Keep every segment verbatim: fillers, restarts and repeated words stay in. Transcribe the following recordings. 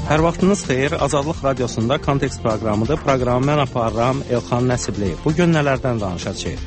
Hər vaxtınız xeyir, Azadlıq Radiosunda Kontekst proqramıdır. Proqramı mən aparıram Elxan Nəsibli. Bugün nələrdən danışacağıq?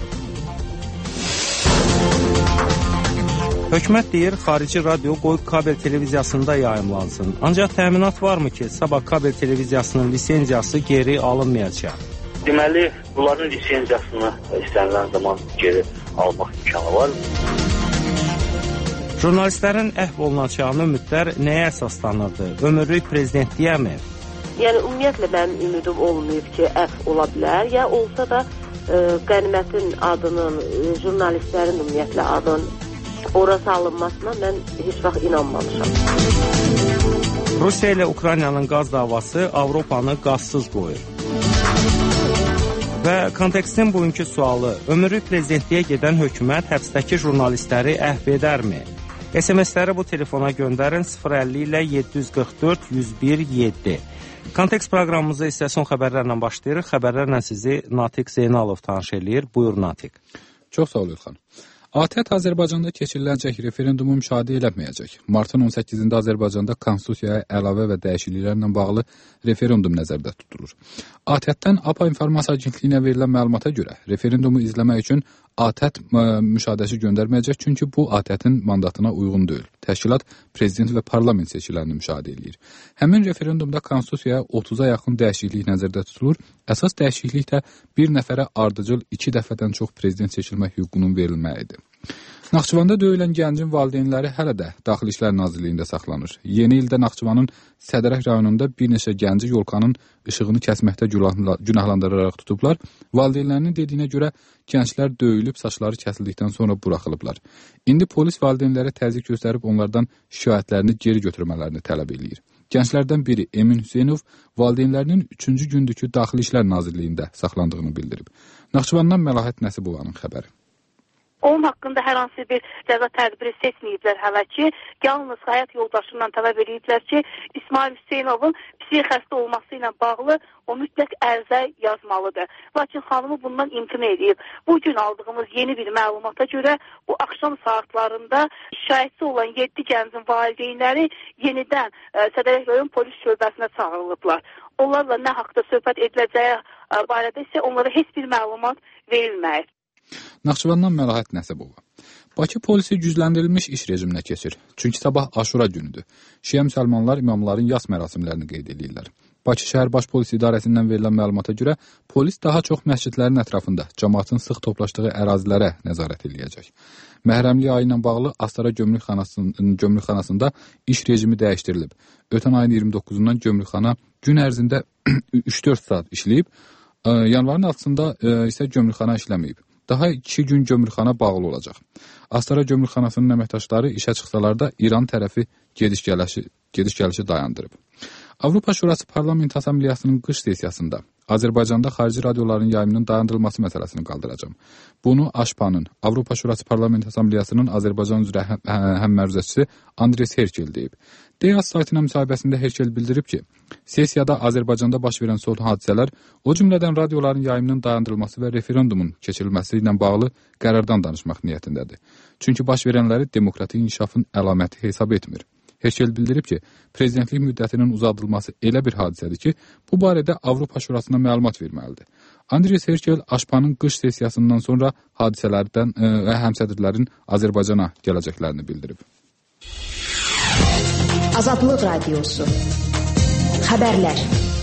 Hökumət deyir, xarici radio qoy kabel televiziyasında yayımlansın. Ancaq təminat varmı ki, sabah kabel televiziyasının lisenziyası geri alınmayacaq? Deməli, bunların lisenziyasını istənilən zaman geri almaq imkanı var. Jurnalistlərin əhv olunacağını ümidlər nəyə əsaslanırdı? Ömürlük prezidentliyəmi? Yəni, ümumiyyətlə mənim ümidim olmayıb ki, əhv ola bilər. Ya olsa da e, qənimətin adının, e, jurnalistlərin ümumiyyətlə adının ora salınmasına mən heç vaxt inanmamışam. Rusiya ilə Ukraynanın qaz davası Avropanı qazsız qoyur. Və kontekstin bugünkü sualı, ömürlük prezidentliyə gedən hökumət həbsdəki jurnalistləri əhv edərmi? S M S-ləri bu telefona göndərin sıfır əlli ilə yeddi yüz qırx dörd yüz bir yeddi. Kontekst proqramımızı isə son xəbərlərlə başlayırıq. Xəbərlərlə sizi Natiq Zeynalov tanış eləyir. Buyur Natiq. Çox sağ ol İlxan. A T Ə T Azərbaycanda keçiriləcək referendumu müşahidə edilməyəcək. Martın on səkkizində Azərbaycanda konstitusiyaya əlavə və dəyişikliklərlə bağlı referendum nəzərdə tutulur. A T Ə T-dən A P A İnformasiya Agentliyinə verilən məlumata görə referendumu izləmək üçün A T Ə T müşahidəçi göndərməyəcək, çünki bu A T Ə T-in mandatına uyğun deyil. Təşkilat prezident və parlament seçkilərini müşahidə edir. Həmin referendumda konstitusiyaya otuza yaxın dəyişiklik nəzərdə tutulur. Əsas dəyişiklik də bir nəfərə ardıcıl iki dəfədən çox prezident seçilmək hüququnun verilməyidir. Naxçıvanda döyülən gəncin valideynləri hələ də Daxili İşlər Nazirliyində saxlanır. Yeni ildə Naxçıvanın Sədərək rayonunda bir neçə gənci yolkanın işığını kəsməkdə günahlandıraraq tutublar. Valideynlərinin dediyinə görə gənclər döyülüb, saçları kəsildikdən sonra buraxılıblar. İndi polis valideynlərə təzyiq göstərib onlardan şikayətlərini geri götürmələrini tələb edir. Gənclərdən biri Emin Hüseynov valideynlərinin üçüncü gündür ki, Daxili İşlər Nazirliyində saxlandığını bildirib. Naxçıvandan Məlahət Nəsibovanın xəbəri. Onun haqqında hər hansı bir cəza tədbiri seçməyiblər hələ ki, yalnız həyat yoldaşından tələb ediblər ki, İsmail Hüseynovun psixi xəstə olması ilə bağlı o mütləq ərizə yazmalıdır. Lakin xanımı bundan imtina edib. Bugün aldığımız yeni bir məlumata görə bu axşam saatlarında şikayətçi olan yeddi gəncin valideynləri yenidən ə, Sədərək rayon polis şöbəsinə çağırılıblar. Onlarla nə haqda söhbət ediləcəyi ə, barədə isə onlara heç bir məlumat verilməyib. Naxçıvandan Məlahət Nəsibova. Bakı polisi gücləndirilmiş iş rejiminə keçir. Çünki sabah Aşura günüdür. Şiə müsəlmanlar imamların yas mərasimlərini qeyd edirlər. Bakı şəhər baş polis idarəsindən verilən məlumata görə polis daha çox məscidlərin ətrafında cəmaatın sıx toplaşdığı ərazilərə nəzarət eləyəcək. Məhrəmlik ayı ilə bağlı Astara gömrükxanasının gömrükxanasında iş rejimi dəyişdirilib. Ötən ayın iyirmi doqquzundan gömrükxana gün ərzində üç dörd saat işləyib. Yanvarın altısında isə gömrükxana işləməyib. Daha iki gün gömrükxana bağlı olacaq. Astara gömrükxanasının əməkdaşları işə çıxsalar da İran tərəfi gediş-gəlişi, gediş-gəlişi dayandırıb. Avropa Şurası Parlament Assambleyasının qış sessiyasında Azərbaycanda xarici radioların yayımının dayandırılması məsələsini qaldıracağım. Bunu A Ş P A-nın, Avropa Şurası Parlament Assambleyasının Azərbaycan üzrə həmməruzəçisi Andres Herkel deyib. D A S saytına müsahibəsində Herkel bildirib ki, sessiyada Azərbaycanda baş verən son hadisələr, o cümlədən radioların yayımının dayandırılması və referendumun keçirilməsi ilə bağlı qərardan danışmaq niyyətindədir. Çünki baş verənləri demokratik inkişafın əlaməti hesab etmir. Herkel bildirib ki, prezidentlik müddətinin uzadılması elə bir hadisədir ki, bu barədə Avropa Şurasına məlumat verməlidir. Andres Herkel A Ş P A-nın qış sessiyasından sonra hadisələrdən və həmsədrlərin Azərbaycana gələcəklərini bildirib. Azadlıq Radiosu. Xəbərlər.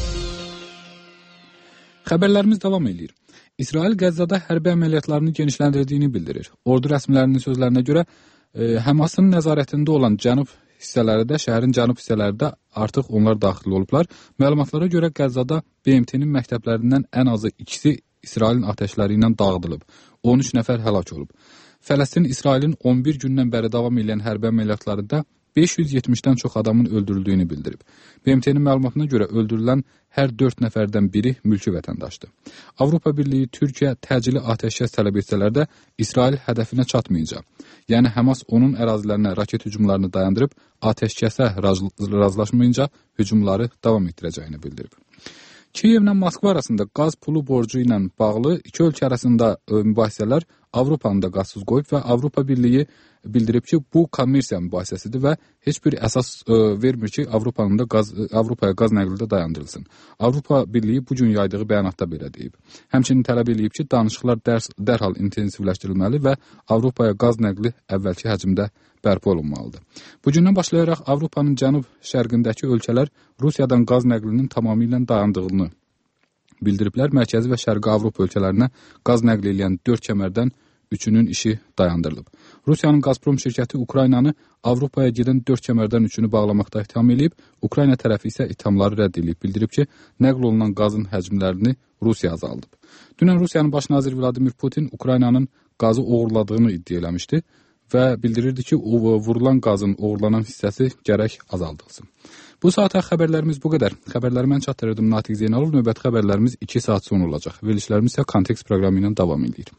Xəbərlərimiz davam edir. İsrail Qəzzada hərbi əməliyyatlarını genişləndirdiyini bildirir. Ordu rəsmilərinin sözlərinə görə e, Həmasın nəzarətində olan cənub hissələri də, şəhərin cənub hissələri də artıq onlar daxil olublar. Məlumatlara görə Qəzzada B M T-nin məktəblərindən ən azı ikisi İsrailin atəşləri ilə dağıdılıb. on üç nəfər həlak olub. Fələstin İsrailin on bir gündən bəri davam edən hərbi əməliyyatlarında beş yüz yetmişdən çox adamın öldürüldüyünü bildirib. B M T-nin məlumatına görə öldürülən hər dörd nəfərdən biri mülki vətəndaşdır. Avropa Birliyi Türkiyə təcili atəşkəs tələb etsələr də İsrail hədəfinə çatmayacaq. Yəni Həmas onun ərazilərinə raket hücumlarını dayandırıb atəşkəsə razılaşmayınca hücumları davam etdirəcəyini bildirib. Kiyevlə Moskva arasında qaz pulu borcu ilə bağlı iki ölkə arasında mübahisələr Avropanı da qazsız qoyub və Avropa Birliyi bildirib ki, bu kommersiya mübahisəsidir və heç bir əsas ə, vermir ki, Avropanın da qaz, Avropaya qaz nəqli də dayandırılsın. Avropa Birliyi bu gün yaydığı bəyanatda belə deyib. Həmçinin tələb edib ki, danışıqlar dərs, dərhal intensivləşdirilməli və Avropaya qaz nəqli əvvəlki həcmdə bərpa olunmalıdır. Bu gündən başlayaraq Avropanın cənub-şərqindəki ölkələr Rusiyadan qaz nəqlinin tamamilə dayandığını bildiriblər. Mərkəzi və Şərqi Avropa ölkələrinə qaz nəql edən dörd kəmərdən üçünün işi dayandırılıb. Rusiyanın Gazprom şirkəti Ukraynanı Avropaya gedən dörd kəmərdən üçünü bağlamaqda ittiham edib, Ukrayna tərəfi isə ithamları rədd edib. Bildirib ki, nəql olunan qazın həcmlərini Rusiya azaldıb. Dünən Rusiyanın baş naziri Vladimir Putin Ukraynanın qazı oğurladığını iddia eləmişdi və bildirirdi ki, vurulan qazın oğurlanan hissəsi gərək azaldılsın. Bu saata xəbərlərimiz bu qədər. Xəbərləri mən çatdırırdım Natiq Zeynalov. Növbəti xəbərlərimiz iki saat sonra olacaq. Verilişlərimiz isə Kontekst proqramı ilə davam edir.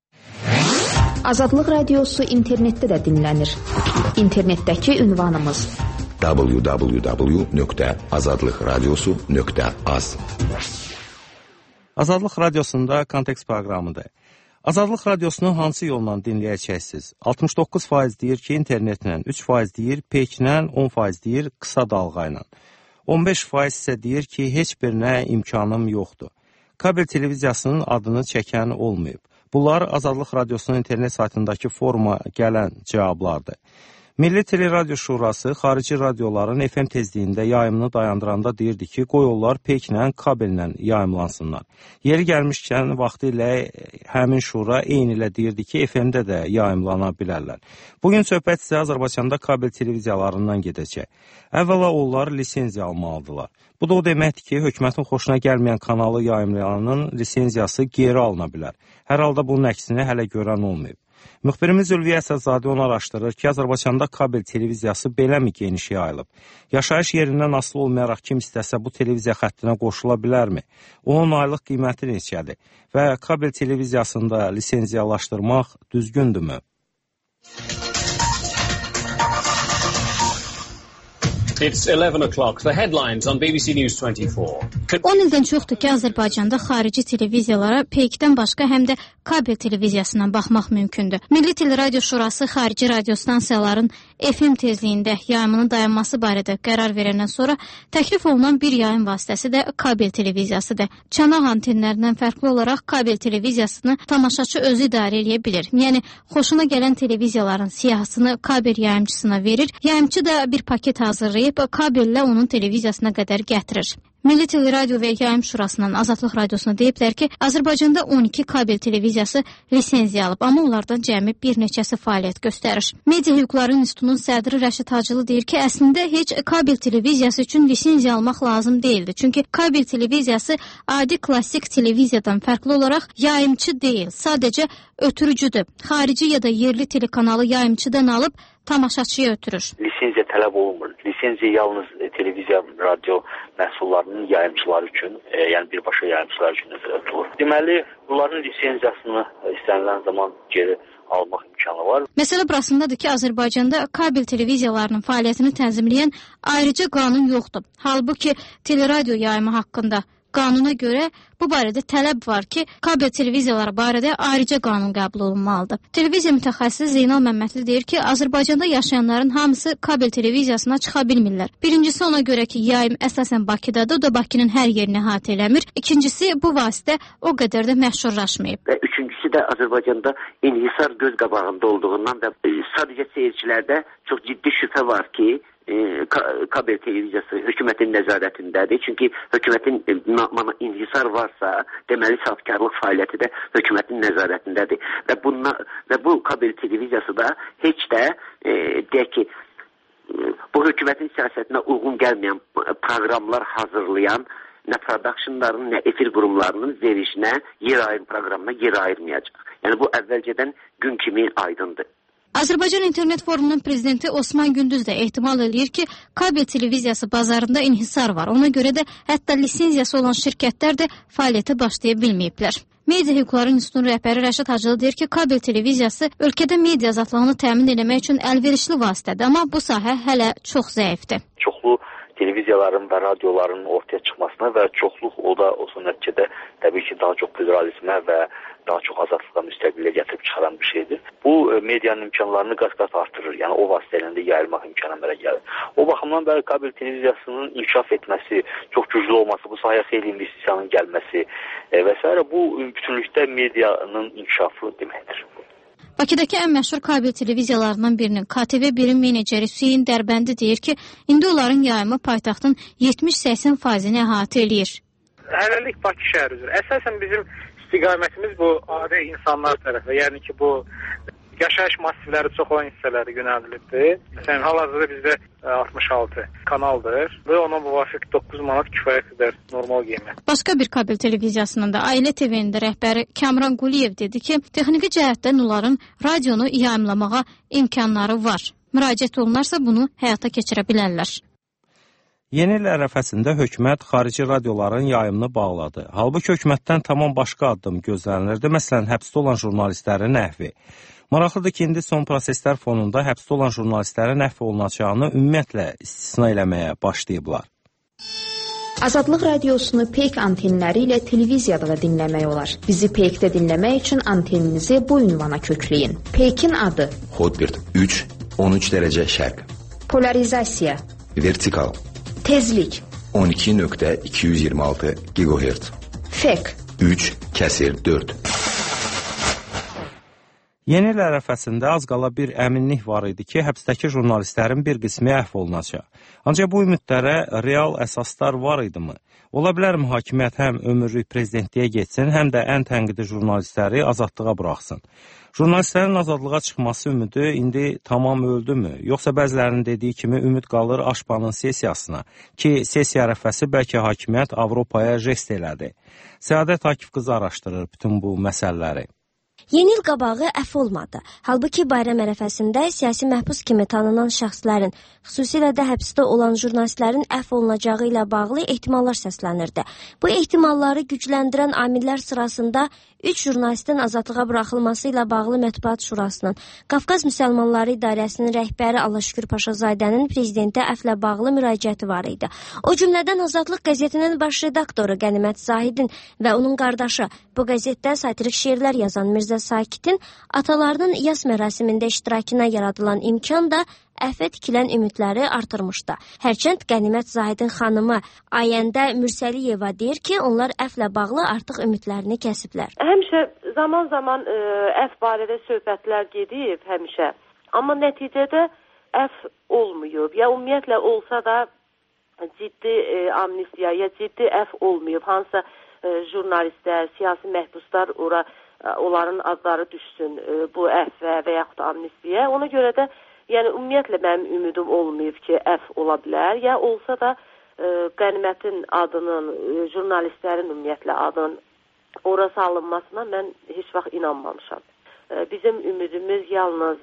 Azadlıq Radiosu internetdə də dinlənir. İnternetdəki ünvanımız w w w nöqtə azadlıq radiosu nöqtə az. Azadlıq Radiosunda Kontekst proqramıdır. Azadlıq Radiosunu hansı yolla dinləyəcəksiniz? altmış doqquz faiz deyir ki, internetlə, üç faiz deyir peykilə, on faiz deyir qısa dalğa ilə. on beş faiz isə deyir ki, heç bir nə imkanım yoxdur. Kabel televiziyasının adını çəkən olmayıb. Bunlar Azadlıq Radiosunun internet saytındakı foruma gələn cavablardır. Milli Teleradio Şurası xarici radioların F M tezliyində yayımını dayandıranda deyirdi ki, qoy onlar peyklə, kabellə yayımlansınlar. Yeri gəlmişkən vaxtı ilə həmin şura eyni ilə deyirdi ki, F M-də də yayımlana bilərlər. Bugün söhbət isə Azərbaycanda kabel televiziyalarından gedəcək. Əvvəla onlar lisenziya almalıdırlar. Bu da o deməkdir ki, hökumətin xoşuna gəlməyən kanalı yayımlayanın lisenziyası geri alına bilər. Hər halda bunun əksini hələ görən olmayıb. Müxbirimiz Ülviyə Əsədzadə onu araşdırır ki, Azərbaycanda kabel televiziyası beləmi geniş yayılıb? Yaşayış yerindən asılı olmayaraq kim istəsə bu televiziya xəttinə qoşula bilərmi? Onun aylıq qiyməti neçədir? Və kabel televiziyasında lisenziyalaşdırmaq düzgündürmü? It's eleven o'clock. The headlines on B B C News twenty-four. on ildən çoxdur ki, Azərbaycanda xarici televiziyalara peykdən başqa həm də kabel televiziyasından baxmaq mümkündür. Milli Teleradio Şurası xarici radio stansiyaların F M tezliyində yayımının dayanması barədə qərar verəndən sonra təklif olunan bir yayım vasitəsi də kabel televiziyasıdır. Çanaq antenlərindən fərqli olaraq kabel televiziyasını tamaşaçı özü idarə edə bilir. Yəni, xoşuna gələn televiziyaların siyahısını kabel yayımçısına verir, yayımçı da bir paket hazırlayır kabellə onun televiziyasına qədər gətirir. Milli Teleradio və Yayım Şurasının Azadlıq Radiosuna deyiblər ki, Azərbaycanda on iki kabel televiziyası lisenziya alıb, amma onlardan cəmi bir neçəsi fəaliyyət göstərir. Media Hüquqları İnstitutunun sədri Rəşid Hacılı deyir ki, əslində heç kabel televiziyası üçün lisenziya almaq lazım deyildi. Çünki kabel televiziyası adi klassik televiziyadan fərqli olaraq yayımçı deyil, sadəcə ötürücüdür. Xarici ya da yerli telekanalı yayımçıdan alıb tamaşaçıya ötürür. Lisenziya tələb olunmur. Lisenziya yalnız e, televiziya, radio məhsullarının yayımçıları üçün, e, yəni birbaşa yayımçılar üçün nəzərdə tutulur. Deməli, bunların lisenziyasını istənilən zaman geri almaq imkanı var. Məsələ burasındadır ki, Azərbaycanda kabel televiziyalarının fəaliyyətini tənzimləyən ayrıca qanun yoxdur. Halbuki teleradio yayımı haqqında qanuna görə bu barədə tələb var ki, kabel televiziyaları barədə ayrıca qanun qəbul olunmalıdır. Televiziya mütəxəssisi Zeynal Məmmədli deyir ki, Azərbaycanda yaşayanların hamısı kabel televiziyasına çıxa bilmirlər. Birincisi ona görə ki, yayım əsasən Bakıdadır, o da Bakının hər yerini əhatə eləmir. İkincisi, bu vasitə o qədər də məşhurlaşmayıb. Və üçüncüsü də Azərbaycanda inhisar göz qabağında olduğundan və sadəcə seyircilərdə çox ciddi şübhə var ki, kabel televiziyası hökumətin nəzarətindədir. Çünki hökumətin inhisar varsa, deməli sahibkarlıq fəaliyyəti də hökumətin nəzarətindədir. Və, bunla, və bu kabel televiziyası da heç də e, deyək ki, bu hökumətin siyasətinə uyğun gəlməyən proqramlar hazırlayan nə productionların, nə efir qurumlarının verişinə, yer ayırım proqramına yer ayırmayacaq. Yəni bu əvvəlcədən gün kimi aydındır. Azərbaycan İnternet Forumunun prezidenti Osman Gündüz də ehtimal eləyir ki, kabel televiziyası bazarında inhisar var. Ona görə də hətta lisenziyası olan şirkətlər də fəaliyyətə başlaya bilməyiblər. Media Hüquqları İnstitutunun rəhbəri Rəşid Hacılı deyir ki, kabel televiziyası ölkədə media azadlığını təmin etmək üçün əlverişli vasitədir, amma bu sahə hələ çox zəifdir. Çoxlu televiziyaların və radioların ortaya çıxmasına və çoxluq o da o son nəticədə təbii ki, daha çox pluralizmə və daha çox azadlığa, müstəqilliyə gətirib çıxaran bir şeydir. Bu medianın imkanlarını qat-qat artırır. Yəni o vasitələ də yayılmaq imkanı əmələ gəlir. O baxımdan bəli kabel televiziyasının inkişaf etməsi, çox güclü olması, bu sahəyə xeyli investisiyanın gəlməsi e, və s. bu bütünlükdə medianın inkişafı deməkdir. Bakıdakı ən məşhur kabel televiziyalarından birinin K T V birin meneceri Hüseyin Dərbəndi deyir ki, indi onların yayımı paytaxtın yetmiş səksən faizini əhatə eləyir. Hələlik Bakı şəhəri üzrə. Əsasən bizim istiqamətimiz bu adi insanlar tərəfə, yəni ki bu yaşayış massivləri çox olan hissələri yönəldilibdir. Məsələn, hal-hazırda bizdə altmış altı kanaldır və ona müvafiq doqquz manat kifayət qədər normal qiymət. Başqa bir kabel televiziyasının da Ailə T V-nin də rəhbəri Kamran Quliyev dedi ki, texniki cəhətdən onların radionu yayımlamağa imkanları var. Müraciət olunarsa bunu həyata keçirə bilərlər. Yeni il ərəfəsində hökumət xarici radioların yayımını bağladı. Halbuki hökumətdən tamam başqa addım gözlənilirdi. Məsələn, həbsdə olan jurnalistlərin əhvi. Maraqlıdır ki, indi son proseslər fonunda həbsdə olan jurnalistlərin əhv olunacağını ümumiyyətlə istisna eləməyə başlayıblar. Azadlıq radiosunu peyk antenləri ilə televiziyada da dinləmək olar. Bizi peykdə dinləmək üçün anteninizi bu ünvana kökləyin. Peykin adı Hotbird üç on üç dərəcə şərq. Polarizasiya. Vertikal. Tezlik on iki nöqtə iki yüz iyirmi altı gigahertz. Fek üç kəsir dörd. Yeni il ərəfəsində az qala bir əminlik var idi ki, həbsdəki jurnalistlərin bir qismi əhv olunacaq. Ancaq bu ümidlərə real əsaslar var idimi? Ola bilər hakimiyyət həm ömürlük prezidentliyə getsin, həm də ən tənqidi jurnalistləri azadlığa buraxsın. Jurnalistlərin azadlığa çıxması ümidi indi tamam öldümü? Yoxsa bəzilərinin dediyi kimi ümid qalır Aşpanın sessiyasına ki, sessiya ərəfəsi bəlkə hakimiyyət Avropaya jest elədi. Səadət Akif qızı araşdırır bütün bu məsələləri. Yeni il qabağı əf olmadı. Halbuki bayram ərəfəsində siyasi məhbus kimi tanınan şəxslərin, xüsusilə də həbsdə olan jurnalistlərin əf olunacağı ilə bağlı ehtimallar səslənirdi. Bu ehtimalları gücləndirən amillər sırasında üç jurnalistin azadlığa buraxılması ilə bağlı Mətbuat Şurasının, Qafqaz Müsəlmanları İdarəsinin rəhbəri Allahşükür Paşazadənin prezidentə əflə bağlı müraciəti var idi. O cümlədən Azadlıq qəzetinin baş redaktoru Qənimət Zahidin və onun qardaşı, bu qəzetdə satirik şeirlər yazan Mirzə Sakitin atalarının yas mərasimində iştirakına yaradılan imkan da əfə tikilən ümidləri artırmışdı. Hərçənd Qənimət Zahidin xanımı Ayəndə Mürsəliyeva deyir ki, onlar əflə bağlı artıq ümidlərini kəsiblər. Həmişə zaman-zaman ə, əf barədə söhbətlər gedib həmişə. Amma nəticədə əf olmuyor. Ya ümumiyyətlə olsa da ciddi ə, amnistiya, ya ciddi əf olmuyor. Hansısa ə, jurnalistlər, siyasi məhbuslar ora onların adları düşsün ə, bu əfvə və yaxud amnistiyə. Ona görə də yəni ümumiyyətlə mənim ümidim olmayıb ki, əf ola bilər. Ya olsa da ə, Qənimətin adının, ə, jurnalistlərin ümumiyyətlə adının ora salınmasına mən heç vaxt inanmamışam. Ə, bizim ümidimiz yalnız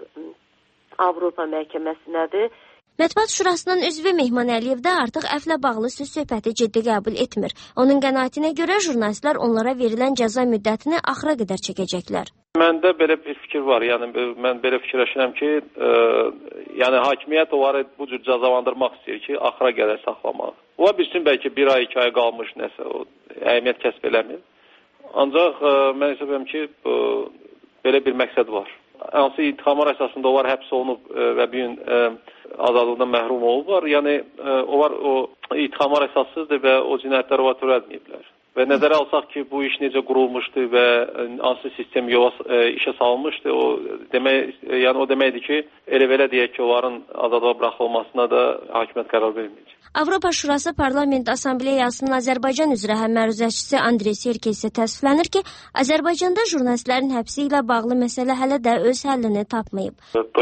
Avropa məhkəməsinədir. Mətbuat Şurasının üzvü Mehman Əliyev də artıq əflə bağlı söz söhbəti ciddi qəbul etmir. Onun qənaətinə görə jurnalistlər onlara verilən cəza müddətini axıra qədər çəkəcəklər. Məndə belə bir fikir var. Yəni mən belə fikirləşirəm ki, e, yəni hakimiyyət onları bu cür cəzalandırmaq istəyir ki, axıra qədər saxlamaq. Ola bilsin bəlkə bir ay, iki ay qalmış nəsə o əhəmiyyət kəsb eləmir. Ancaq e, mən hesab edirəm ki, e, belə bir məqsəd var. Hansı ittihamlar əsasında onlar həbs olunub e, və bir gün e, azadlıqdan məhrum olublar. Yəni e, onlar o ittihamlar əsassızdır və o cinayətləri onlar törətməyiblər. Və nəzərə alsaq ki, bu iş necə qurulmuşdu və hansı sistem yola e, işə salınmışdı, o demək, e, yəni o deməkdir ki, elə belə deyək ki, onların azadlığa buraxılmasına da hakimiyyət qərar verməyəcək. Avropa Şurası Parlament Assambleyasının Azərbaycan üzrə həmməruzəçisi Andrey Serkey isə təəssüflənir ki, Azərbaycanda jurnalistlərin həbsi ilə bağlı məsələ hələ də öz həllini tapmayıb.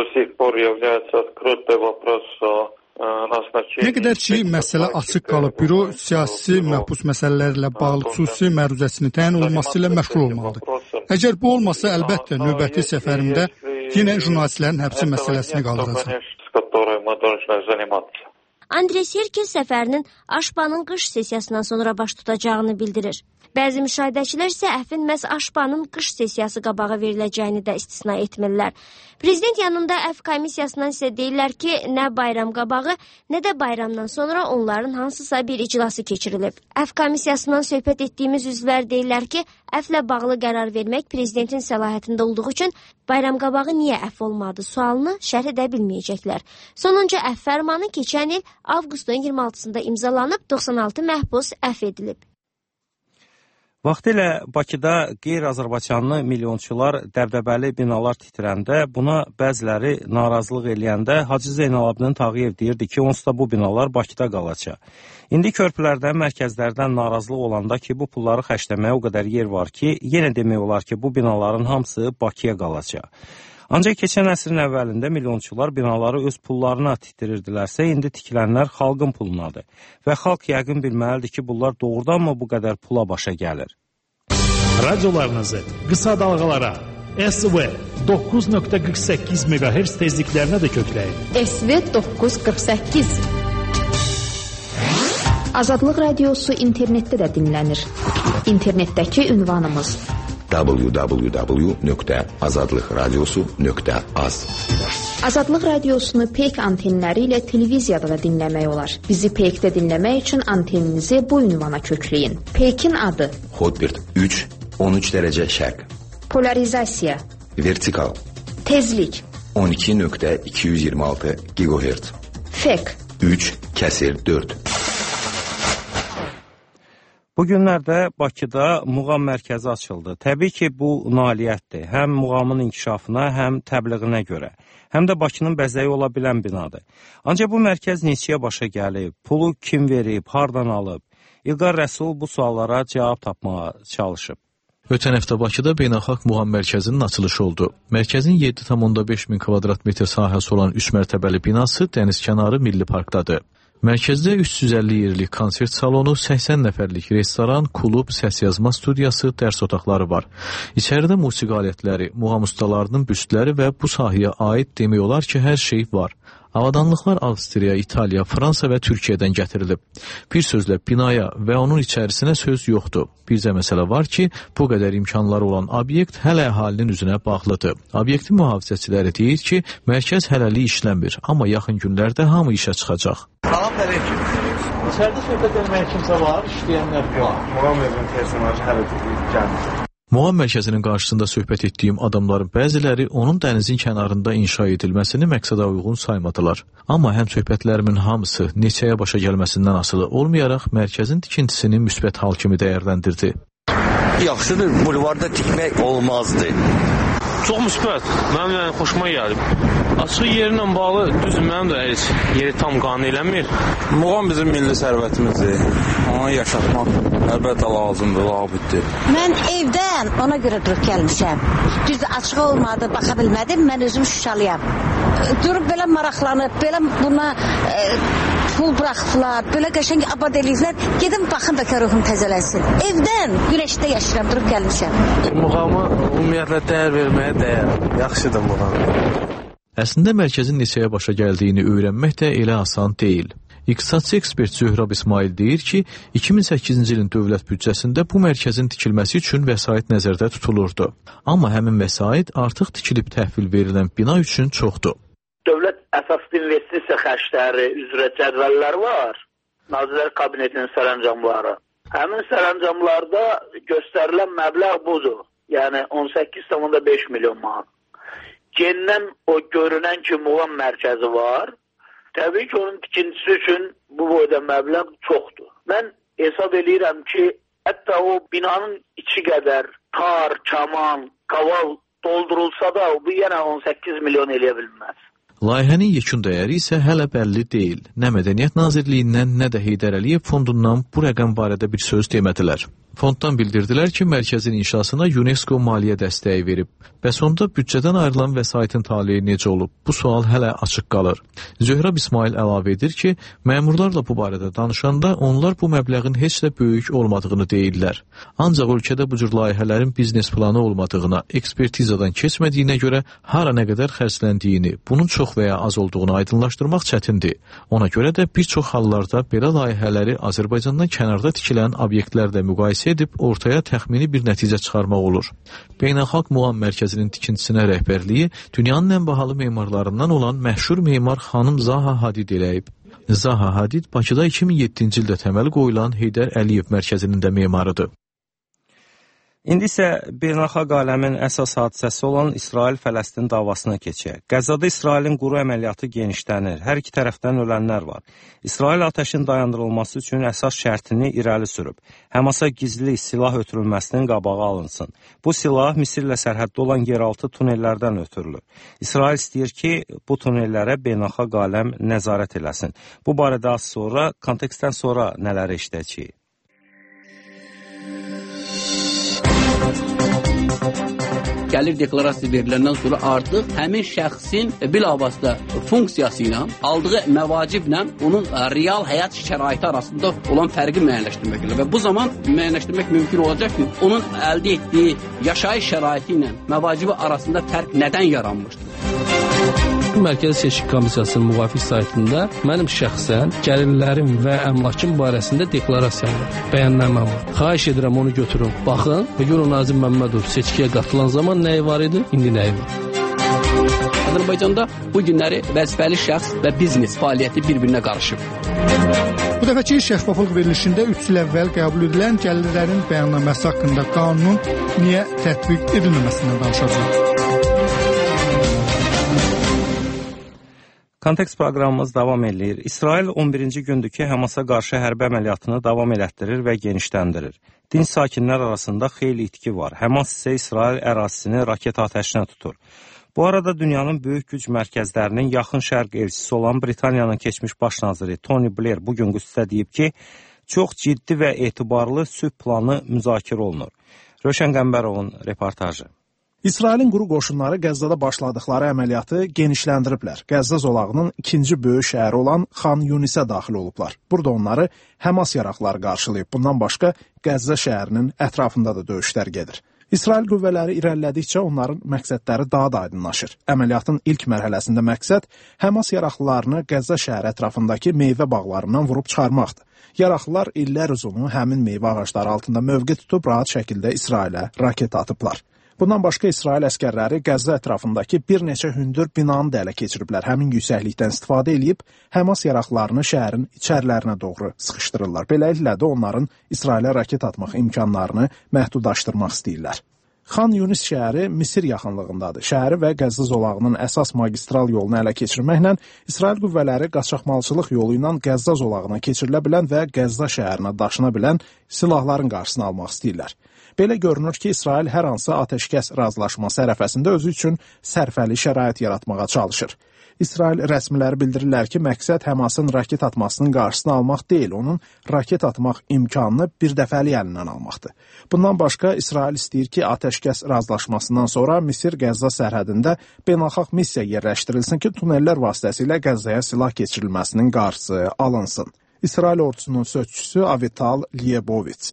Nə qədər ki, məsələ açıq qalıb, büro siyasi məhbus məsələlərlə bağlı xüsusi məruzəsini təyin olması ilə məşğul olmalıdır. Əgər bu olmasa, əlbəttə, növbəti səfərimdə yenə jurnalistlərin həbsi məsələsini qaldıracaq. Andrey Serkey səfərinin Aşpanın qış sessiyasından sonra baş tutacağını bildirir. Bəzi müşahidəçilər isə əfin məhz Aşbanın qış sessiyası qabağı veriləcəyini də istisna etmirlər. Prezident yanında əf komissiyasından isə deyirlər ki, nə bayram qabağı, nə də bayramdan sonra onların hansısa bir iclası keçirilib. Əf komissiyasından söhbət etdiyimiz üzvlər deyirlər ki, əflə bağlı qərar vermək prezidentin səlahiyyətində olduğu üçün bayram qabağı niyə əf olmadı sualını şərh edə bilməyəcəklər. Sonuncu əf fərmanı keçən il avqustun iyirmi altısında imzalanıb, doxsan altı məhbus əf edilib. Vaxtilə Bakıda qeyri-Azərbaycanlı milyonçular dəbdəbəli binalar titrəndə, buna bəziləri narazılıq eləyəndə Hacı Zeynalabdin Tağıyev deyirdi ki, onsuz da bu binalar Bakıda qalacaq. İndi körpülərdən, mərkəzlərdən narazılıq olanda ki, bu pulları xərcləməyə o qədər yer var ki, yenə demək olar ki, bu binaların hamısı Bakıya qalacaq. Ancaq keçən əsrin əvvəlində milyonçular binaları öz pullarına titrirdilərsə, indi tikilənlər xalqın pulunadır. Və xalq yəqin bilməlidir ki, bunlar doğrudanmı bu qədər pula başa gəlir? Radiolarınızı qısa dalğalara S V doqquz nöqtə qırx səkkiz meqahertz tezliklərinə də kökləyin. S V doqquz qırx səkkiz. Azadlıq Radiosu internetdə də dinlənir. İnternetdəki ünvanımız w w w nöqtə azadlıq radiosu nöqtə az. Azadlıq Radiosunu Peyk antenləri ilə televiziyada da dinləmək olar. Bizi Peykdə dinləmək üçün anteninizi bu ünvana kökləyin. Peykin adı Hotbird üç on üç dərəcə şərq. Polarizasiya Vertikal Tezlik on iki nöqtə iki yüz iyirmi altı gigahertz. Fek üç kəsir dörd. Bu günlərdə Bakıda muğam mərkəzi açıldı. Təbii ki, bu nailiyyətdir. Həm muğamın inkişafına, həm təbliğinə görə. Həm də Bakının bəzəyi ola bilən binadır. Ancaq bu mərkəz neçəyə başa gəlib, pulu kim verib, hardan alıb? İlqar Rəsul bu suallara cavab tapmağa çalışıb. Ötən həftə Bakıda beynəlxalq muğam mərkəzinin açılışı oldu. Mərkəzin yeddi tam beş min kvadrat metr sahəsi olan üç mərtəbəli binası dənizkənarı Milli Parkdadır. Mərkəzdə üç yüz əlli yerlik konsert salonu, səksən nəfərlik restoran, klub, səs yazma studiyası, dərs otaqları var. İçəridə musiqi alətləri, muğam ustalarının büstləri və bu sahəyə aid demək olar ki, hər şey var. Avadanlıqlar Avstriya, İtaliya, Fransa və Türkiyədən gətirilib. Bir sözlə binaya və onun içərisinə söz yoxdur. Bircə məsələ var ki, bu qədər imkanları olan obyekt hələ əhalinin üzünə bağlıdır. Obyektin mühafizəçiləri deyir ki, mərkəz hələlik işləmir, amma yaxın günlərdə hamı işə çıxacaq. Salam əleykum. İçəridə söhbət etmək kimsə var, işləyənlər var. Muğam evinin personajı hələ gəlmir. Muğam mərkəzinin qarşısında söhbət etdiyim adamların bəziləri onun dənizin kənarında inşa edilməsini məqsədə uyğun saymadılar. Amma həm söhbətlərimin hamısı neçəyə başa gəlməsindən asılı olmayaraq mərkəzin tikintisini müsbət hal kimi dəyərləndirdi. Yaxşıdır, bulvarda tikmək olmazdı. Çox müsbət, mənim yəni xoşuma gəlib. Açıq yerlə bağlı düz mənim də heç yeri tam qane eləmir. Muğam bizim milli sərvətimizdir. Ona yaşatmaq əlbəttə lazımdır, labiddir. Mən evdən ona görə durub gəlmişəm. Düz açıq olmadı, baxa bilmədim, mən özüm Şuşalıyam. Durub belə maraqlanıb, belə buna e, pul buraxıblar, belə qəşəng abad eləyirlər, gedim baxın da ki, ruhum təzələnsin. Evdən güneşdə yaşayıram, durub gəlmişəm. Muğamı ümumiyyətlə dəyər verməyə dəyər, yaxşıdır muğam. Əslində mərkəzin neçəyə başa gəldiyini öyrənmək də elə asan deyil. İqtisadçı ekspert Zöhrab İsmail deyir ki, iki min səkkizinci ilin dövlət büdcəsində bu mərkəzin tikilməsi üçün vəsait nəzərdə tutulurdu. Amma həmin vəsait artıq tikilib təhvil verilən bina üçün çoxdur. Dövlət əsaslı investisiya xərcləri üzrə cədvəllər var. Nazirlər Kabinetinin sərəncamları. Həmin sərəncamlarda göstərilən məbləğ budur. Yəni on səkkiz tam beş milyon manat. Gendən o görünən ki, muğam mərkəzi var. Təbii ki, onun tikintisi üçün bu boyda məbləğ çoxdur. Mən hesab edirəm ki, hətta o binanın içi qədər tar, kaman, qaval doldurulsa da bu yenə on səkkiz milyon eləyə bilməz. Layihənin yekun dəyəri isə hələ bəlli deyil. Nə Mədəniyyət Nazirliyindən, nə də Heydər Əliyev fondundan bu rəqəm barədə bir söz demədilər. Fonddan bildirdilər ki, mərkəzin inşasına UNESCO maliyyə dəstəyi verib. Bəs onda büdcədən ayrılan vəsaitin taleyi necə olub? Bu sual hələ açıq qalır. Zöhrab İsmail əlavə edir ki, məmurlarla bu barədə danışanda onlar bu məbləğin heç də böyük olmadığını deyirlər. Ancaq ölkədə bu cür layihələrin biznes planı olmadığına, ekspertizadan keçmədiyinə görə hara nə qədər xərcləndiyini, bunun çox çox və ya az olduğunu aydınlaşdırmaq çətindir. Ona görə də bir çox hallarda belə layihələri Azərbaycandan kənarda tikilən obyektlərlə müqayisə edib ortaya təxmini bir nəticə çıxarmaq olur. Beynəlxalq Muğam Mərkəzinin tikintisinə rəhbərliyi dünyanın ən bahalı memarlarından olan məşhur memar xanım Zaha Hadid eləyib. Zaha Hadid Bakıda iki min yeddinci ildə təməli qoyulan Heydər Əliyev Mərkəzinin də memarıdır. İndi isə beynəlxalq aləmin əsas hadisəsi olan İsrail-Fələstin davasına keçək. Qəzzada İsrailin quru əməliyyatı genişlənir. Hər iki tərəfdən ölənlər var. İsrail atəşin dayandırılması üçün əsas şərtini irəli sürüb. Həmasa gizli silah ötürülməsinin qabağı alınsın. Bu silah Misirlə sərhəddə olan yeraltı tunellərdən ötürülür. İsrail istəyir ki, bu tunellərə beynəlxalq aləm nəzarət eləsin. Bu barədə az sonra, kontekstdən sonra nələr eşidəcəyik? Gəlir deklarasiya veriləndən sonra artıq həmin şəxsin bilavasitə funksiyası ilə, aldığı məvaciblə onun real həyat şəraiti arasında olan fərqi müəyyənləşdirmək ilə və bu zaman müəyyənləşdirmək mümkün olacaq ki, onun əldə etdiyi yaşayış şəraiti ilə məvacibi arasında fərq nədən yaranmışdır? Mərkəzi Seçki Komissiyasının müvafiq saytında mənim şəxsən gəlirlərim və əmlakım barəsində deklarasiyam var, bəyannaməm var. Xahiş edirəm onu götürün, baxın və görün Nazim Məmmədov seçkiyə qatılan zaman nəyi var idi, indi nəyi var. Azərbaycanda bu günləri vəzifəli şəxs və biznes fəaliyyəti bir-birinə qarışıb. Bu dəfəki şəffaflıq verilişində üç il əvvəl qəbul edilən gəlirlərin bəyannaməsi haqqında qanunun niyə tətbiq edilməməsindən danışacağıq. Kontekst proqramımız davam edir. İsrail on birinci gündür ki, Həmasa qarşı hərbi əməliyyatını davam elətdirir və genişləndirir. Dinc sakinlər arasında xeyli itki var. Həmas isə İsrail ərazisini raket atəşinə tutur. Bu arada dünyanın böyük güc mərkəzlərinin yaxın şərq elçisi olan Britaniyanın keçmiş baş naziri Tony Blair bugün Qüdsdə deyib ki, çox ciddi və etibarlı sülh planı müzakirə olunur. Rövşən Qəmbərovun reportajı. İsrailin quru qoşunları Qəzzada başladıqları əməliyyatı genişləndiriblər. Qəzza zolağının ikinci böyük şəhəri olan Xan Yunisə daxil olublar. Burada onları Həmas yaraqları qarşılayıb. Bundan başqa Qəzza şəhərinin ətrafında da döyüşlər gedir. İsrail qüvvələri irəlilədikcə onların məqsədləri daha da aydınlaşır. Əməliyyatın ilk mərhələsində məqsəd Həmas yaraqlılarını Qəzza şəhəri ətrafındakı meyvə bağlarından vurub çıxarmaqdır. Yaraqlılar illər uzunu həmin meyvə ağacları altında mövqe tutub rahat şəkildə İsrailə raket atıblar. Bundan başqa İsrail əskərləri Qəzza ətrafındakı bir neçə hündür binanı da ələ keçiriblər. Həmin yüksəklikdən istifadə edib Həmas yaraqlarını şəhərin içərilərinə doğru sıxışdırırlar. Beləliklə də onların İsrailə raket atmaq imkanlarını məhdudlaşdırmaq istəyirlər. Xan Yunis şəhəri Misir yaxınlığındadır. Şəhəri və Qəzza zolağının əsas magistral yolunu ələ keçirməklə İsrail qüvvələri qaçaqmalçılıq yolu ilə Qəzza zolağına keçirilə bilən və Qəzza şəhərinə daşına bilən silahların qarşısını almaq istəyirlər. Belə görünür ki, İsrail hər hansı atəşkəs razılaşması ərəfəsində özü üçün sərfəli şərait yaratmağa çalışır. İsrail rəsmiləri bildirirlər ki, məqsəd Həmasın raket atmasının qarşısını almaq deyil, onun raket atmaq imkanını bir dəfəli əlindən almaqdır. Bundan başqa İsrail istəyir ki, atəşkəs razılaşmasından sonra Misir-Qəzza sərhədində beynəlxalq missiya yerləşdirilsin ki, tunellər vasitəsilə Qəzzaya silah keçirilməsinin qarşısı alınsın. İsrail ordusunun sözçüsü Avital Lyebovits.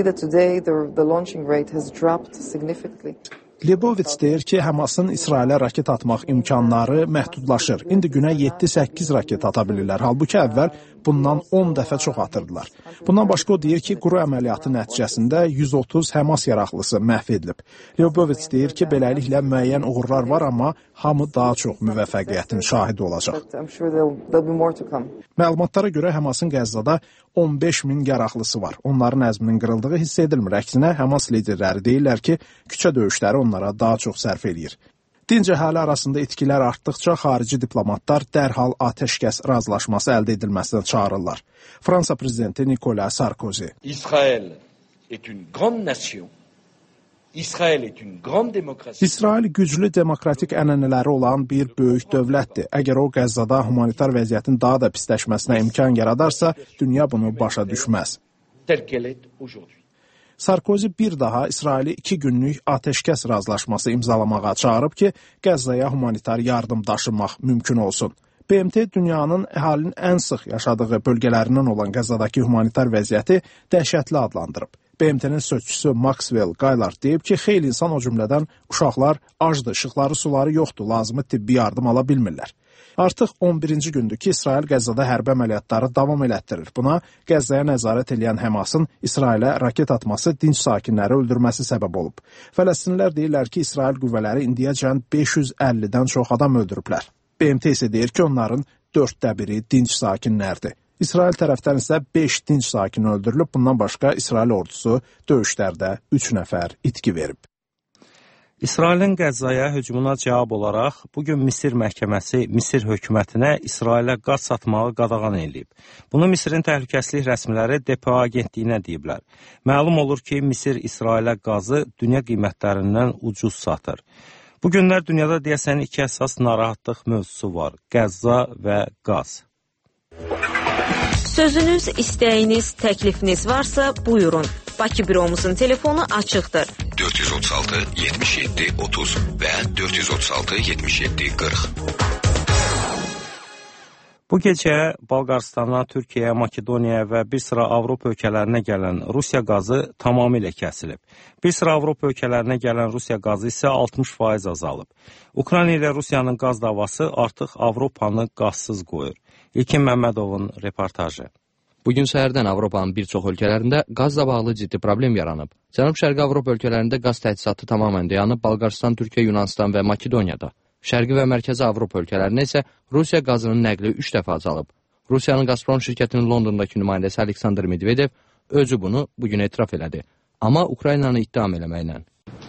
Lyebovits deyir ki, Həmasın İsrailə raket atmaq imkanları məhdudlaşır. İndi günə yeddi səkkiz raket ata bilirlər. Halbuki əvvəl bundan on dəfə çox atırdılar. Bundan başqa o deyir ki, quru əməliyyatı nəticəsində yüz otuz Həmas yaraqlısı məhv edilib. Lyebovits deyir ki, beləliklə müəyyən uğurlar var, amma hamı daha çox müvəffəqiyyətin şahidi olacaq. Məlumatlara görə Həmasın Qəzzada on beş min yaraqlısı var. Onların əzminin qırıldığı hiss edilmir. Əksinə, Həmas liderləri deyirlər ki, küçə döyüşləri onlara daha çox sərf eləyir. Dinc əhali arasında itkilər artdıqca xarici diplomatlar dərhal atəşkəs razılaşması əldə edilməsini çağırırlar. Fransa prezidenti Nicolas Sarkozy. İsrail est une grande nation. İsrail est une grande démocratie. İsrail güclü demokratik ənənələri olan bir böyük dövlətdir. Əgər o Qəzzada humanitar vəziyyətin daha da pisləşməsinə imkan yaradarsa, dünya bunu başa düşməz. Tel qu'elle est aujourd'hui. Sarkozy bir daha İsraili iki günlük atəşkəs razılaşması imzalamağa çağırıb ki, Qəzzaya humanitar yardım daşımaq mümkün olsun. B M T dünyanın əhalinin ən sıx yaşadığı bölgələrindən olan Qəzzadakı humanitar vəziyyəti dəhşətli adlandırıb. B M T'nin sözçüsü Maxwell Gaylard deyib ki, xeyli insan o cümlədən uşaqlar acdır, işıqları, suları yoxdur, lazımı tibbi yardım ala bilmirlər. Artıq on birinci gündür ki, İsrail Qəzzada hərbi əməliyyatları davam elətdirir. Buna Qəzzaya nəzarət edən Həmasın İsrailə raket atması, dinc sakinləri öldürməsi səbəb olub. Fələstinlilər deyirlər ki, İsrail qüvvələri indiyəcən beş yüz əllidən çox adam öldürüblər. B M T isə deyir ki, onların dörddə biri dinc sakinlərdir. İsrail tərəfdən isə beş dinc sakin öldürülüb. Bundan başqa İsrail ordusu döyüşlərdə üç nəfər itki verib. İsrailin Qəzzaya hücumuna cavab olaraq bugün Misir məhkəməsi Misir hökumətinə İsrailə qaz satmağı qadağan edib. Bunu Misirin təhlükəsizlik rəsmiləri D P A agentliyinə deyiblər. Məlum olur ki, Misir İsrailə qazı dünya qiymətlərindən ucuz satır. Bu günlər dünyada deyəsən iki əsas narahatlıq mövzusu var: Qəzza və qaz. Sözünüz, istəyiniz, təklifiniz varsa buyurun. Bakı büromuzun telefonu açıqdır. dörd yüz otuz altı yetmiş yeddi otuz və dörd yüz otuz altı yetmiş yeddi qırx. Bu gecə Bolqarıstandan Türkiyəyə, Makedoniyaya və bir sıra Avropa ölkələrinə gələn Rusiya qazı tamamilə kəsilib. Bir sıra Avropa ölkələrinə gələn Rusiya qazı isə altmış faiz azalıb. Ukrayna ilə Rusiyanın qaz davası artıq Avropanı qazsız qoyur. İlkin Məmmədovun reportajı. Bugün səhərdən Avropanın bir çox ölkələrində qazla bağlı ciddi problem yaranıb. Cənub-Şərqi Avropa ölkələrində qaz təchizatı tamamilə dayanıb, Bolqarıstan, Türkiyə, Yunanistan və Makedoniyada. Şərqi və Mərkəzi Avropa ölkələrində isə Rusiya qazının nəqli üç dəfə azalıb. Rusiyanın Gazprom şirkətinin Londondakı nümayəndəsi Aleksandr Medvedev özü bunu bugün etiraf elədi. Amma Ukraynanı ittiham eləməklə.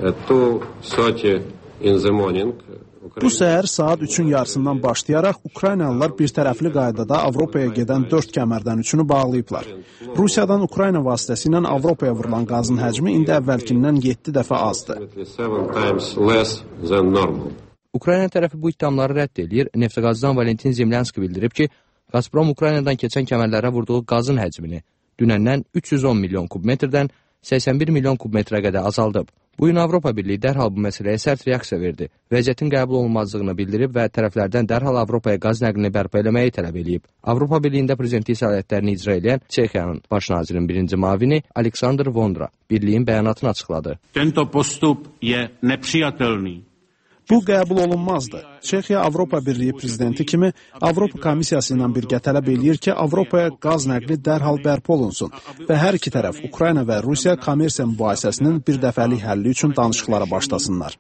Bu səhər saat üçün yarısından başlayaraq Ukraynalılar bir tərəfli qaydada Avropaya gedən dörd kəmərdən üçünü bağlayıblar. Rusiyadan Ukrayna vasitəsilə Avropaya vurulan qazın həcmi indi əvvəlkindən yeddi dəfə azdır. Ukrayna tərəfi bu ittihamları rədd edir. Neftogazdan Valentin Zemlyanski bildirib ki, Gazprom Ukraynadan keçən kəmərlərə vurduğu qazın həcmini dünəndən üç yüz on milyon kubmetrdən səksən bir milyon kubmetrə qədər azaldıb. Bu gün Avropa Birliyi dərhal bu məsələyə sərt reaksiya verdi. Vəziyyətin qəbul olunmazlığını bildirib və tərəflərdən dərhal Avropaya qaz nəqlini bərpa eləməyi tələb edib. Avropa Birliyində prezidentlik səlahiyyətlərini icra edən Çexiyanın baş nazirinin birinci mavini Aleksandr Vondra birliyin bəyanatını açıqladı. Tento postup je nepřijatelný. Bu qəbul olunmazdır. Çexiya Avropa Birliyi prezidenti kimi Avropa Komissiyası ilə birgə tələb eləyir ki, Avropaya qaz nəqli dərhal bərpa olunsun və hər iki tərəf, Ukrayna və Rusiya kommersiya mübahisəsinin bir dəfəlik həlli üçün danışıqlara başlasınlar.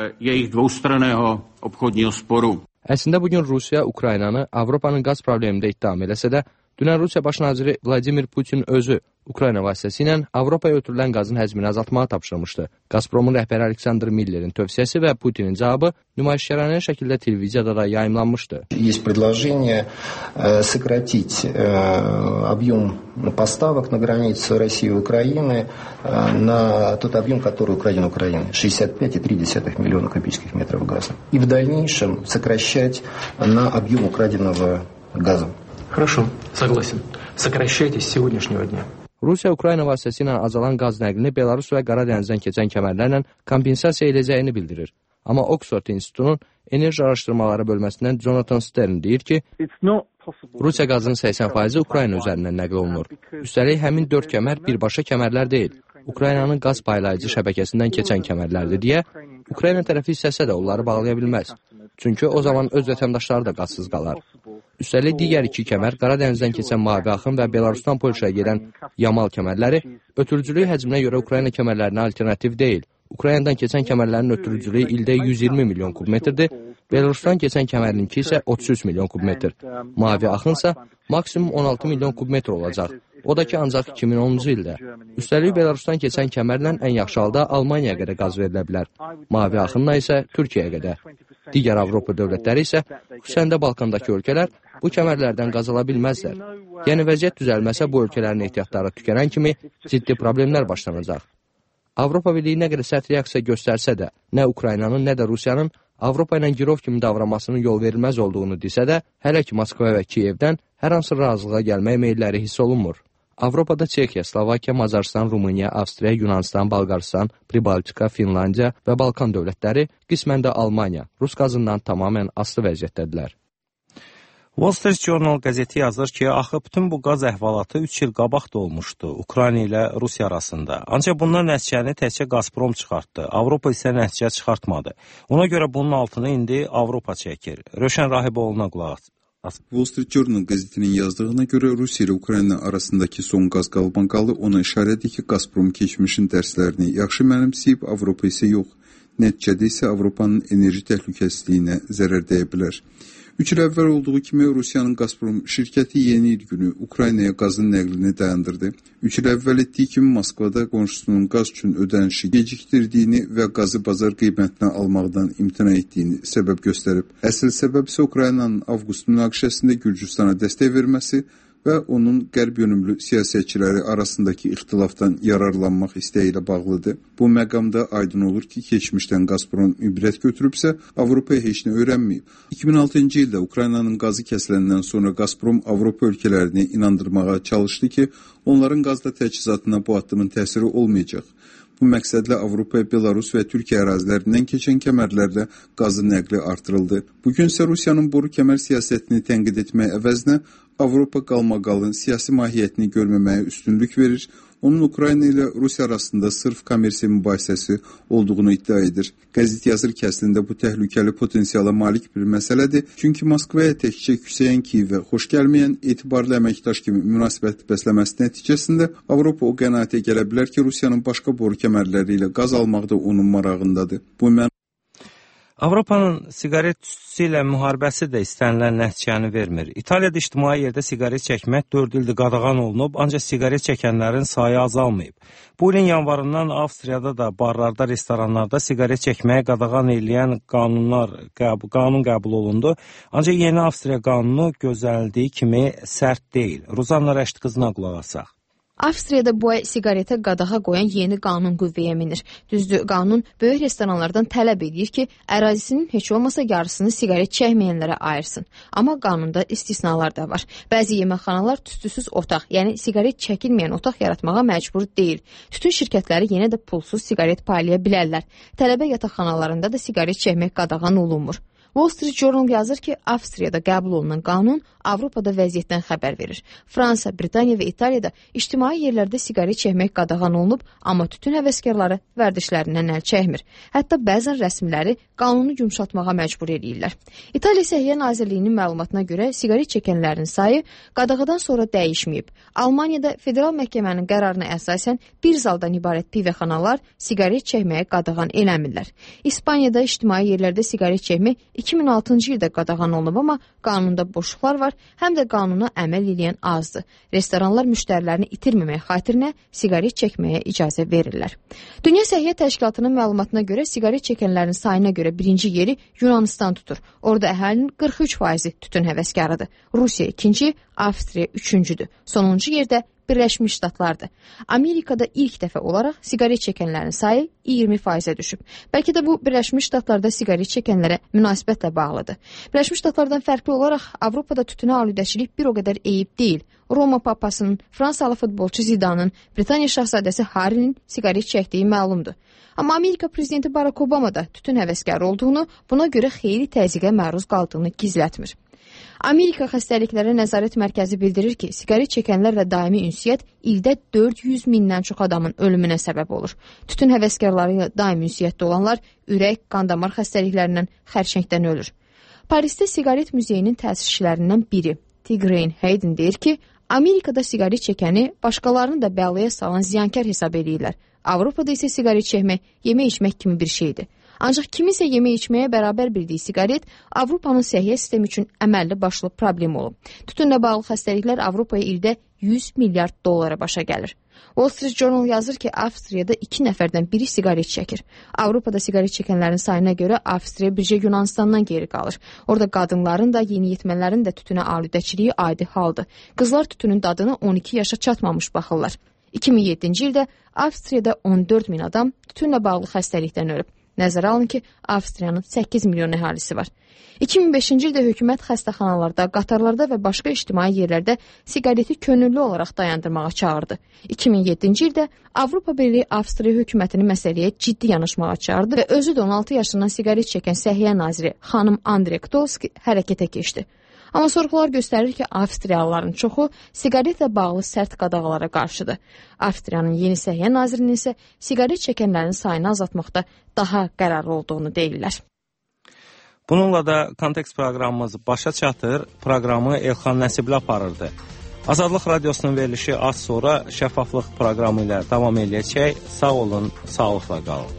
Əslində bugün Rusiya Ukraynanı Avropanın qaz problemində ittiham eləsə də, dünən Rusiya baş naziri Vladimir Putin özü Ukrayna vasitəsilə Avropaya ötürülən qazın həcmini azaltmağı tapşırmışdı. Gazpromun rəhbəri Aleksandr Miller'in tövsiyəsi və Putinin cavabı nümayişkəranə şəkildə televiziyada da yayımlanmışdı. Есть предложение сократить объем поставок на границе России и Украины на тот объем, который украден Украиной, шестьдесят пять и три десятых миллиона кубических метров газа. И в дальнейшем сокращать на объем украденного газа. Хорошо, согласен. Сокращайте с сегодняшнего дня. Rusiya Ukrayna vasitəsilə azalan qaz nəqlini Belarus və Qara dənizdən keçən kəmərlərlə kompensasiya edəcəyini bildirir. Amma Oxford İnstitutunun enerji araşdırmaları bölməsindən Jonathan Stern deyir ki, Rusiya qazının səksən faizi Ukrayna üzərindən nəql olunur. Üstəlik həmin dörd kəmər birbaşa kəmərlər deyil, Ukraynanın qaz paylayıcı şəbəkəsindən keçən kəmərlərdir deyə Ukrayna tərəfi istəsə də onları bağlaya bilməz. Çünki o zaman öz vətəndaşları da qazsız qalar. Üstəlik digər iki kəmər Qara dənizdən keçən Mavi axın və Belarusdan Polşaya gedən Yamal kəmərləri ötürücülük həcminə görə Ukrayna kəmərlərinə alternativ deyil. Ukraynadan keçən kəmərlərin ötürücülüyü ildə yüz iyirmi milyon kubmetrdir, Belarusdan keçən kəmərlinki isə otuz üç milyon kubmetr. Mavi axınsa maksimum on altı milyon kubmetr olacaq. O da ki ancaq iki min onuncu ildə. Üstəlik Belarusdan keçən kəmərlə ən yaxşı halda Almaniyaya qədər qaz verilə bilər. Mavi axınla isə Türkiyəyə qədər. Digər Avropa dövlətləri isə, xüsusən də Balkandakı ölkələr bu kəmərlərdən qaz ala bilməzlər. Yəni vəziyyət düzəlməsə bu ölkələrin ehtiyatları tükənən kimi ciddi problemlər başlanacaq. Avropa Birliyi nə qədər sərt reaksiya göstərsə də, nə Ukraynanın, nə də Rusiyanın Avropa ilə girov kimi davranmasının yol verilməz olduğunu desə də, hələ ki Moskva və Kiyevdən hər hansı razılığa gəlmək meylləri hiss olunmur. Avropada Çexiya, Slovakiya, Macaristan, Rumıniya, Avstriya, Yunanistan, Bolqarıstan, Pribaltika, Finlandiya və Balkan dövlətləri, qismən də Almaniya, Rus qazından tamamilə asılı vəziyyətdədirlər. Wall Street Journal qəzeti yazır ki, axı bütün bu qaz əhvalatı üç il qabaq da olmuşdu Ukrayna ilə Rusiya arasında. Ancaq bundan nəticəni təkcə Gazprom çıxartdı. Avropa isə nəticə çıxartmadı. Ona görə bunun altını indi Avropa çəkir. Röşən Rahiboğlu'na qulaq as. Wall Street Journal qəzetinin yazdığına görə Rusiya ilə Ukrayna arasındakı son qaz qalbanqalı ona işarədir ki, Gazprom keçmişin dərslərini yaxşı mənimsəyib, Avropa isə yox. Nəticədə isə Avropanın enerji təhlükəsizliyinə zərər dəyə bilər. Üç il əvvəl olduğu kimi Rusiyanın Gazprom şirkəti yeni il günü Ukraynaya qazın nəqlini dayandırdı. Üç il əvvəl etdiyi kimi Moskvada qonşusunun qaz üçün ödənişi gecikdirdiyini və qazı bazar qiymətinə almaqdan imtina etdiyini səbəb göstərib. Əsl səbəb isə Ukraynanın avqust münaqişəsində Gürcüstana dəstək verməsi və onun qərb yönümlü siyasətçiləri arasındakı ixtilafdan yararlanmaq istəyi ilə bağlıdır. Bu məqamda aydın olur ki, keçmişdən Gazprom ibrət götürübsə, Avropaya heç nə öyrənməyib. iki min altıncı ildə Ukraynanın qazı kəsiləndən sonra Gazprom Avropa ölkələrini inandırmağa çalışdı ki, onların qazda təchizatına bu addımın təsiri olmayacaq. Bu məqsədlə Avropaya Belarus və Türkiyə ərazilərindən keçən kəmərlərdə qazın nəqli artırıldı. Bugün isə Rusiyanın boru kəmər siyasətini tənqid etmək əvəzinə Avropa qalmaqalın siyasi mahiyyətini görməməyə üstünlük verir. Onun Ukrayna ilə Rusiya arasında sırf kommersiya mübahisəsi olduğunu iddia edir. Qəzet yazır ki, əslində bu təhlükəli potensiala malik bir məsələdir. Çünki Moskvaya təkcə küsəyən Kiyevə xoş gəlməyən etibarlı əməkdaş kimi münasibət bəsləməsi nəticəsində Avropa o qənaətə gələ bilər ki, Rusiyanın başqa boru kəmərləri ilə qaz almaq da onun marağındadır. Bu mən Avropanın siqaret tüstüsü ilə müharibəsi də istənilən nəticəni vermir. İtaliyada ictimai yerdə siqaret çəkmək dörd ildir qadağan olunub, ancaq siqaret çəkənlərin sayı azalmayıb. Bu ilin yanvarından Avstriyada da barlarda, restoranlarda siqaret çəkməyə qadağan eləyən qanunlar, qanun qəbul olundu. Ancaq yeni Avstriya qanunu gözlənildiyi kimi sərt deyil. Ruzanna Rəşid qızına qulaq asaq. Avstriyada bu ay siqaretə qadağa qoyan yeni qanun qüvvəyə minir. Düzdür, qanun böyük restoranlardan tələb edir ki, ərazisinin heç olmasa yarısını siqaret çəkməyənlərə ayırsın. Amma qanunda istisnalar da var. Bəzi yeməkxanalar tüstüsüz otaq, yəni siqaret çəkilməyən otaq yaratmağa məcbur deyil. Tütün şirkətləri yenə də pulsuz siqaret paylaya bilərlər. Tələbə yataqxanalarında da siqaret çəkmək qadağan olunmur. Wall Street Journal yazır ki, Avstriyada qəbul olunan qanun Avropada vəziyyətdən xəbər verir. Fransa, Britaniya və İtaliyada ictimai yerlərdə siqaret çəkmək qadağan olunub, amma tütün həvəskarları vərdişlərindən əl çəkmir. Hətta bəzən rəsmiləri qanunu yumşaltmağa məcbur edirlər. İtaliya Səhiyyə Nazirliyinin məlumatına görə siqaret çəkənlərin sayı qadağadan sonra dəyişməyib. Almaniyada federal məhkəmənin qərarına əsasən bir zaldan ibarət pivəxanalar siqaret çəkməyə qadağan eləmirlər. İspaniyada ictimai yerlərdə siqaret çəkmək iki min altıncı ildə qadağan olunub, amma qanunda boşluqlar var, həm də qanuna əməl edən azdır. Restoranlar müştərilərini itirməmək xatirinə siqaret çəkməyə icazə verirlər. Dünya Səhiyyə Təşkilatının məlumatına görə siqaret çəkənlərin sayına görə birinci yeri Yunanistan tutur. Orada əhalinin qırx üç faizi tütün həvəskarıdır. Rusiya ikinci, Avstriya üçüncüdür. Sonuncu yerdə Birləşmiş Ştatlardır. Amerikada ilk dəfə olaraq siqaret çəkənlərin sayı iyirmi faizə düşüb. Bəlkə də bu Birləşmiş Ştatlarda siqaret çəkənlərə münasibətlə bağlıdır. Birləşmiş Ştatlardan fərqli olaraq Avropada tütünə aludəçilik bir o qədər eyib deyil. Roma papasının, Fransalı futbolçu Zidanın, Britaniya şahzadəsi Harry'nin siqaret çəkdiyi məlumdur. Amma Amerika prezidenti Barack Obama da tütün həvəskarı olduğunu, buna görə xeyli təzyiqə məruz qaldığını gizlətmir. Amerika Xəstəliklərə Nəzarət Mərkəzi bildirir ki, siqaret çəkənlərlə daimi ünsiyyət ildə dörd yüz mindən çox adamın ölümünə səbəb olur. Tütün həvəskarları ilə daimi ünsiyyətdə olanlar ürək, qan-damar xəstəliklərindən, xərçəngdən ölür. Parisdə siqaret muzeyinin təsisçilərindən biri, Tigraine Hayden deyir ki, Amerikada siqaret çəkəni başqalarını da bəlaya salan ziyankar hesab edirlər. Avropada isə siqaret çəkmək, yemək içmək kimi bir şeydir. Ancaq kimisə yemək içməyə bərabər bildiyi siqaret Avropanın səhiyyə sistemi üçün əməlli başlı problem olub. Tütünlə bağlı xəstəliklər Avropaya ildə yüz milyard dollara başa gəlir. Wall Street Journal yazır ki, Avstriyada iki nəfərdən biri siqaret çəkir. Avropada siqaret çəkənlərin sayına görə Avstriya bircə Yunanistandan geri qalır. Orada qadınların da, yeniyetmələrin də tütünə aludəçiliyi adi haldır. Qızlar tütünün dadına on iki yaşa çatmamış baxırlar. iki min yeddinci ildə Avstriyada on dörd min adam tütünlə bağlı xəstəlikdən ölüb. Nəzərə alın ki, Avstriyanın səkkiz milyon əhalisi var. iki min beşinci ildə hökumət xəstəxanalarda, qatarlarda və başqa ictimai yerlərdə siqareti könüllü olaraq dayandırmağa çağırdı. iki min yeddinci ildə Avropa Birliyi Avstriya hökumətini məsələyə ciddi yanaşmağa çağırdı və özü də on altı yaşından siqaret çəkən səhiyyə naziri xanım Andrey Kdolski hərəkətə keçdi. Amma sorğular göstərir ki, Avstriyalıların çoxu siqaretlə bağlı sərt qadağalara qarşıdır. Avstriyanın Yeni Səhiyyə Nazirinin isə siqaret çəkənlərin sayını azaltmaqda daha qərarlı olduğunu deyirlər. Bununla da Kontekst proqramımız başa çatır. Proqramı Elxan Nəsibli aparırdı. Azadlıq Radiosunun verilişi az sonra şəffaflıq proqramı ilə davam edəcək. Sağ olun, sağlıqla qalın.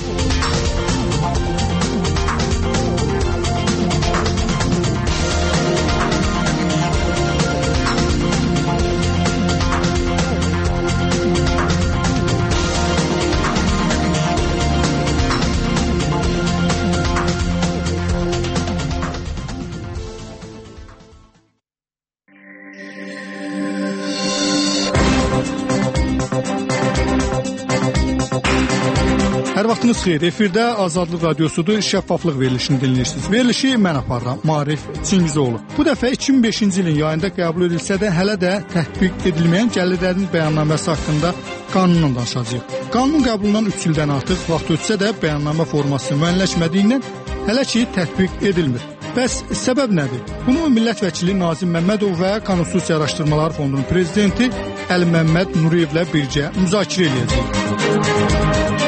Hər vaxtınız xeyir. Efirdə Azadlıq Radiosudur, şəffaflıq verilişini dinləyirsiniz. Verilişi mən aparıram, Maarif Çingizoğlu. Bu dəfə iki min beşinci ilin yayında qəbul edilsə də hələ də tətbiq edilməyən gəlirlərin bəyannaməsi haqqında qanundan danışacağıq. Qanunun qəbulundan üç ildən artıq vaxt ötsə də bəyannamə forması müəyyənləşmədiyindən hələ ki tətbiq edilmir. Bəs səbəb nədir? Bunu millət vəkili Nazim Məmmədov və Konstitusiya Araşdırmaları Fondunun prezidenti Əli Məmməd Nuriyevlə birgə müzakirə edəcəyik.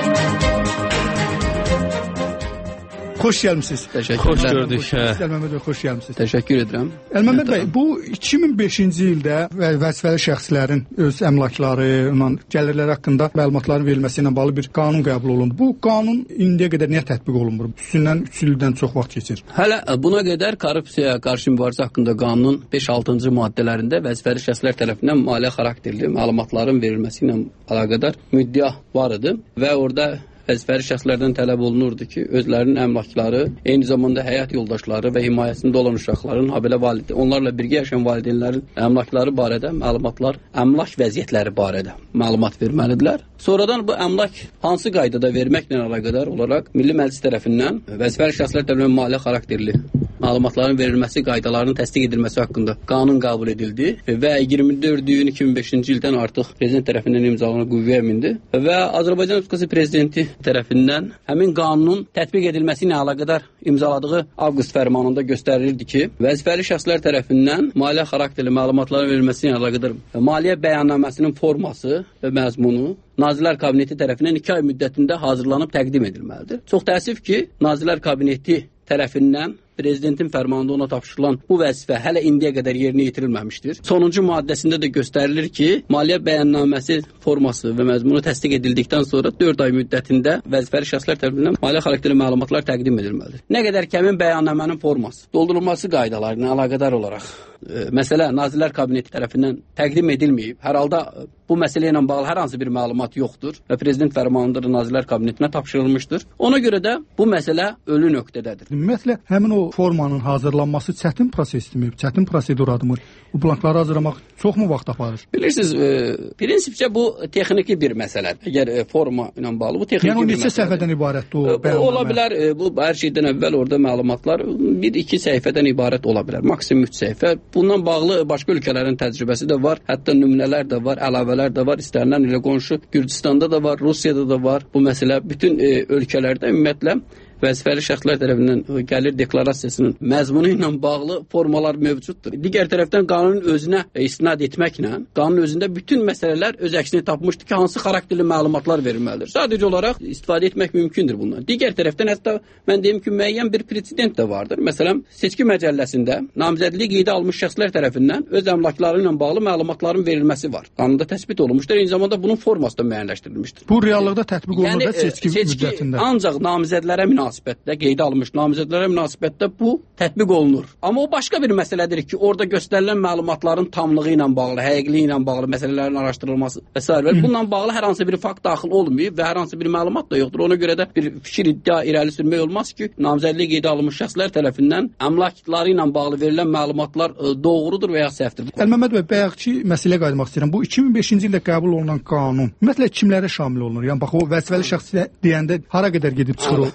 Xoş gəlmisiniz. Təşəkkür Xoş gördük. Əl-Məmməd bəy, xoş gəlmisiniz. Təşəkkür edirəm. Əl-Məmməd bəy, bu iki min beşinci ildə vəzifəli şəxslərin öz əmlakları, gəlirləri haqqında məlumatların verilməsi ilə bağlı bir qanun qəbul olundu. Bu qanun indiyə qədər niyə tətbiq olunmur? Üstündən üç ildən çox vaxt keçir. Hələ buna qədər korrupsiyaya qarşı mübarizə haqqında qanunun beş-altıncı maddələrində vəzifəli şəxslər tərəfindən maliyyə xarakterli məlumatların verilməsi ilə əlaqədar müddəa var idi və orada vəzifəli şəxslərdən tələb olunurdu ki, özlərinin əmlakları, eyni zamanda həyat yoldaşları və himayəsində olan uşaqların, habelə valideyn, onlarla birgə yaşayan valideynlərin əmlakları barədə məlumatlar, əmlak vəziyyətləri barədə məlumat verməlidirlər. Sonradan bu əmlak hansı qaydada verməklə əlaqədar olaraq Milli Məclis tərəfindən vəzifəli şəxslər tərəfindən maliyyə xarakterli məlumatların verilməsi qaydalarının təsdiq edilməsi haqqında qanun qəbul edildi və iyirmi dörd iyun iki min beşinci ildən artıq prezident tərəfindən imzalanıb qüvvəyə mindi və Azərbaycan Respublikası prezidenti tərəfindən həmin qanunun tətbiq edilməsi ilə əlaqədar imzaladığı avqust fərmanında göstərilirdi ki, vəzifəli şəxslər tərəfindən maliyyə xarakterli məlumatların verilməsi ilə əlaqədar maliyyə bəyannaməsinin forması və məzmunu Nazirlər Kabineti tərəfindən iki ay müddətində hazırlanıb təqdim edilməlidir. Çox təəssüf ki, Nazirlər Kabineti tərəfindən prezidentin fərmanında ona tapşırılan bu vəzifə hələ indiyə qədər yerinə yetirilməmişdir. Sonuncu maddəsində də göstərilir ki, maliyyə bəyannaməsi forması və məzmunu təsdiq edildikdən sonra dörd ay müddətində vəzifəli şəxslər tərəfindən maliyyə xarakterli məlumatlar təqdim edilməlidir. Nə qədər ki, həmin bəyannamənin forması, doldurulması qaydaları ilə əlaqədar olaraq e, məsələ Nazirlər Kabineti tərəfindən təqdim edilməyib. Hər halda bu məsələ ilə bağlı hər hansı bir məlumat yoxdur və prezident fərmanında da Nazirlər Kabinetinə tapşırılmışdır. Ona görə də bu məsələ ölü nöqtədədir. Ümumiyyətlə, həmin o formanın hazırlanması çətin prosesdirmi, çətin proseduradır? Bu blankları hazırlamaq çoxmu vaxt aparır? Bilirsiniz, e, prinsipcə bu texniki bir məsələdir. Əgər e, forma ilə bağlı bu texniki yəni, bir məsələdir. Yəni o neçə səhifədən ibarətdir o bəyannamə? Ola bilər, e, bu hər şeydən əvvəl orada məlumatlar bir-iki səhifədən ibarət ola bilər. Maksimum üç səhifə. Bundan bağlı başqa ölkələrin təcrübəsi də var, hətta nümunələr də var, əlavələr də var. İstənilən ilə qonşu Gürcüstanda da var, Rusiyada da var bu məsələ. Bütün e, ölkələrdə ümumiyyətlə vəzifəli şəxslər tərəfindən gəlir deklarasiyasının məzmunu ilə bağlı formalar mövcuddur. Digər tərəfdən qanunun özünə istinad etməklə, qanunun özündə bütün məsələlər öz əksini tapmışdır ki, hansı xarakterli məlumatlar verilməlidir. Sadəcə olaraq istifadə etmək mümkündür bundan. Digər tərəfdən hətta mən deyim ki, müəyyən bir president də vardır. Məsələn, seçki məcəlləsində namizədliyi qeydə almış şəxslər tərəfindən öz əmlakları ilə bağlı məlumatların verilməsi var. Qanunda təsbit olunmuşdur. Eyni zamanda bunun forması da müəyyənləşdirilmişdir. Bu reallıqda tətbiq olunur yəni, da seçki, seçki müddətində. Ancaq namizədlərə münasibət münasibətdə, qeydə alınmış namizədlərə münasibətdə bu tətbiq olunur. Amma o başqa bir məsələdir ki, orada göstərilən məlumatların tamlığı ilə bağlı, həqiqiliyi ilə bağlı məsələlərin araşdırılması və s. Bununla bağlı hər hansı bir fakt daxil olmayıb və hər hansı bir məlumat da yoxdur. Ona görə də bir fikir iddia irəli sürmək olmaz ki, namizədliyi qeydə alınmış şəxslər tərəfindən əmlakları ilə bağlı verilən məlumatlar doğrudur və ya səhvdir. Əl-Məmməd bəy, bayaqki məsələyə qayıtmaq istəyirəm. Bu iki min beşinci ildə qəbul olunan qanun ümumiyyətlə kimlərə şamil olunur? Yəni bax o vəzifəli şəxs deyəndə hara qədər gedib çıxır o vəzifəli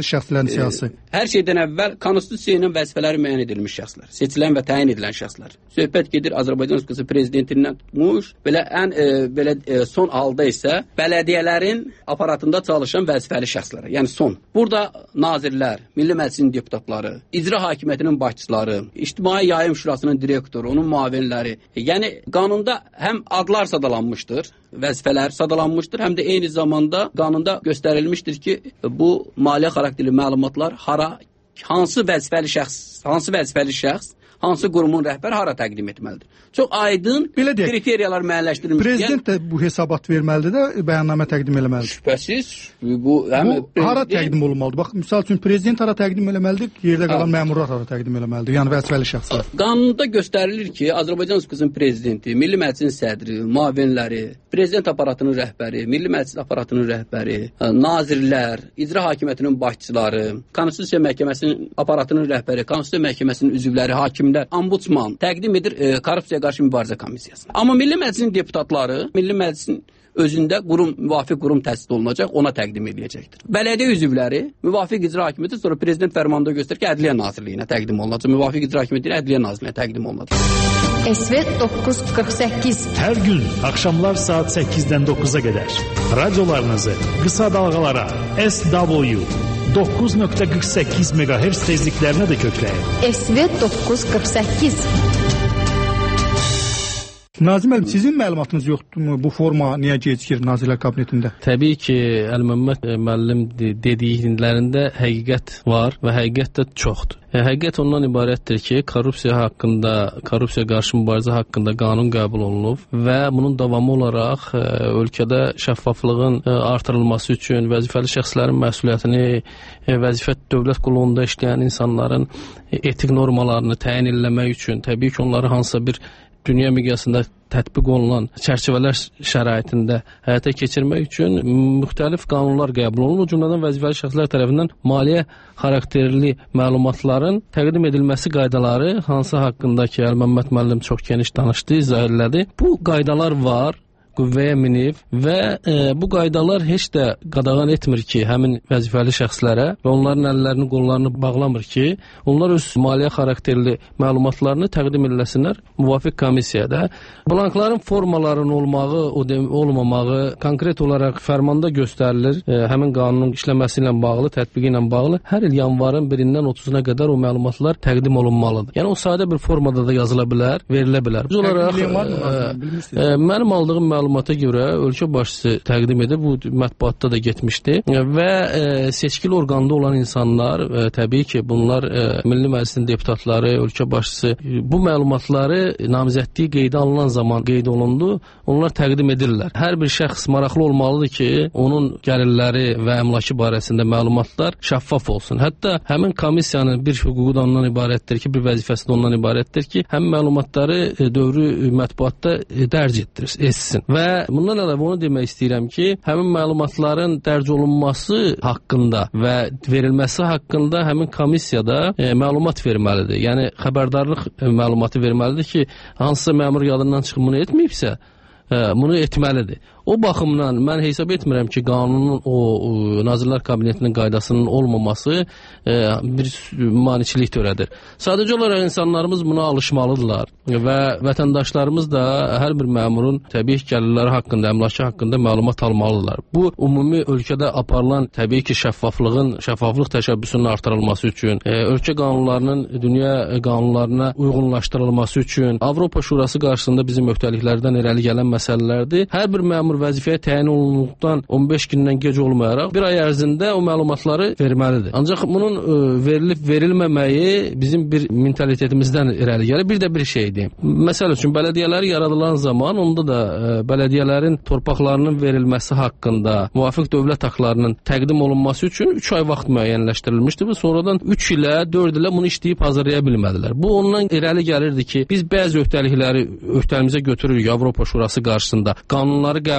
şəxslərin siyasi? Hər şeydən əvvəl konstitusiya ilə vəzifələri müəyyən edilmiş şəxslər, seçilən və təyin edilən şəxslər. Söhbət gedir Azərbaycan Respublikası prezidentindən tutmuş, belə ən e, belə e, son halda isə bələdiyyələrin aparatında çalışan vəzifəli şəxslər. Yəni son. Burada nazirlər, Milli Məclisin deputatları, icra hakimiyyətinin başçıları, İctimai Yayım Şurasının direktoru, onun müavinləri. Yəni qanunda həm adlar sadalanmışdır, vəzifələr sadalanmışdır, həm də eyni zamanda qanunda göstərilmişdir ki, bu maliyyə xarakterli məlumatlar hara, hansı vəzifəli şəxs, hansı vəzifəli şəxs, hansı qurumun rəhbəri hara təqdim etməlidir. Çox aydın kriteriyalar müəyyənləşdirilmişdir. Prezident də bu hesabat verməlidir də, bəyannamə təqdim etməlidir. Şübhəsiz. Bu, həm bu prezident... hara təqdim olunmalıdır? Bax, misal üçün prezident hara təqdim etməlidir, yerdə qalan məmurlar hara təqdim etməlidir, yəni vəzifəli şəxslər. Qanunda göstərilir ki, Azərbaycan Respublikasının prezidenti, Milli Məclisin sədri, müavinləri, prezident aparatının rəhbəri, Milli Məclis aparatının rəhbəri, nazirlər, icra hakimiyyətinin başçıları, Konstitusiya Məhkəməsinin aparatının rəhbəri, Konstitusiya Məhkəməsinin üzvləri, hakimlər, ombudsman təqdim edir e, korrupsiyaya qarşı mübarizə komissiyasına. Amma Milli Məclisin deputatları, Milli Məclisin özündə qurum, müvafiq qurum təsis olunacaq, ona təqdim ediləcəkdir. Bələdiyyə üzvləri müvafiq icra hakimiyyəti, sonra prezident fərmanında göstərir ki, Ədliyyə Nazirliyinə təqdim olunacaq. Müvafiq icra hakimiyyəti Ədliyyə Nazirliyinə təqdim olunacaq. S V doqquz qırx səkkiz. Hər gün axşamlar saat səkkizdən doqquza qədər radiolarınızı qısa dalğalara S W doqquz nöqtə qırx səkkiz meqahertz tezliklərinə də kökləyin. S V doqquz qırx səkkiz. Nazim müəllim, sizin məlumatınız yoxdurmu? Bu forma niyə gecikir Nazirlər Kabinetində? Təbii ki, Əli-Məmməd müəllim dediklərində həqiqət var və həqiqət də çoxdur. Həqiqət ondan ibarətdir ki, korrupsiya haqqında, korrupsiya qarşı mübarizə haqqında qanun qəbul olunub və bunun davamı olaraq ölkədə şəffaflığın artırılması üçün vəzifəli şəxslərin məsuliyyətini, vəzifə dövlət qulluğunda işləyən insanların etik normalarını təyin etmək üçün, təbii ki, onları hansısa bir dünya miqyasında tətbiq olunan çərçivələr şəraitində həyata keçirmək üçün müxtəlif qanunlar qəbul olunur. Cümlədən vəzifəli şəxslər tərəfindən maliyyə xarakterli məlumatların təqdim edilməsi qaydaları, hansı haqqında ki, Əli-Məmməd müəllim çox geniş danışdı, izah elədi. Bu qaydalar var, qüvvəyə minib və e, bu qaydalar heç də qadağan etmir ki, həmin vəzifəli şəxslərə və onların əllərini, qollarını bağlamır ki, onlar öz maliyyə xarakterli məlumatlarını təqdim eləsinlər müvafiq komissiyada. Blankların formaların olmağı, o olmamağı konkret olaraq fərmanda göstərilir. E, həmin qanunun işləməsi ilə bağlı, tətbiqi ilə bağlı hər il yanvarın birindən otuzuna qədər o məlumatlar təqdim olunmalıdır. Yəni o sadə bir formada da yazıla bilər, verilə bilər. Biz olaraq e, e, mənim aldığım məlumat məlumata görə ölkə başçısı təqdim edib, bu mətbuatda da getmişdi və e, seçkili orqanda olan insanlar, e, təbii ki, bunlar e, Milli Məclisin deputatları, ölkə başçısı bu məlumatları namizədliyi qeydə alınan zaman qeyd olundu, onlar təqdim edirlər. Hər bir şəxs maraqlı olmalıdır ki, onun gəlirləri və əmlakı barəsində məlumatlar şəffaf olsun. Hətta həmin komissiyanın bir hüququ da ondan ibarətdir ki, bir vəzifəsi də ondan ibarətdir ki, həm məlumatları e, dövrü mətbuatda e, dərc etdir, etsin. Və bundan əlavə onu demək istəyirəm ki, həmin məlumatların dərc olunması haqqında və verilməsi haqqında həmin komissiyada e, məlumat verməlidir. Yəni xəbərdarlıq e, məlumatı verməlidir ki, hansısa məmur yadından çıxıb bunu etməyibsə, e, bunu etməlidir. O baxımdan mən hesab etmirəm ki, qanunun o, o Nazirlər Kabinetinin qaydasının olmaması e, bir maniçilik törədir. Sadəcə olaraq insanlarımız buna alışmalıdırlar və vətəndaşlarımız da hər bir məmurun təbii gəlirləri haqqında, əmlakı haqqında məlumat almalıdırlar. Bu ümumi ölkədə aparılan təbii ki, şəffaflığın, şəffaflıq təşəbbüsünün artırılması üçün, e, ölkə qanunlarının dünya qanunlarına uyğunlaşdırılması üçün, Avropa Şurası qarşısında bizim öhdəliklərdən irəli gələn məsələlərdir. Hər bir məmur vəzifəyə təyin olunduqdan on beş gündən gec olmayaraq bir ay ərzində o məlumatları verməlidir. Ancaq bunun e, verilib verilməməyi bizim bir mentalitetimizdən irəli gəlir. Bir də bir şeydir. Məsəl üçün bələdiyyələr yaradılan zaman onda da e, bələdiyyələrin torpaqlarının verilməsi haqqında müvafiq dövlət haqlarının təqdim olunması üçün üç ay vaxt müəyyənləşdirilmişdi və sonradan üç ilə, dörd ilə bunu işləyib hazırlaya bilmədilər. Bu ondan irəli gəlirdi ki, biz bəzi öhdəlikləri öhdəlimizə götürürük Avropa Şurası qarşısında. Qanunları qəbul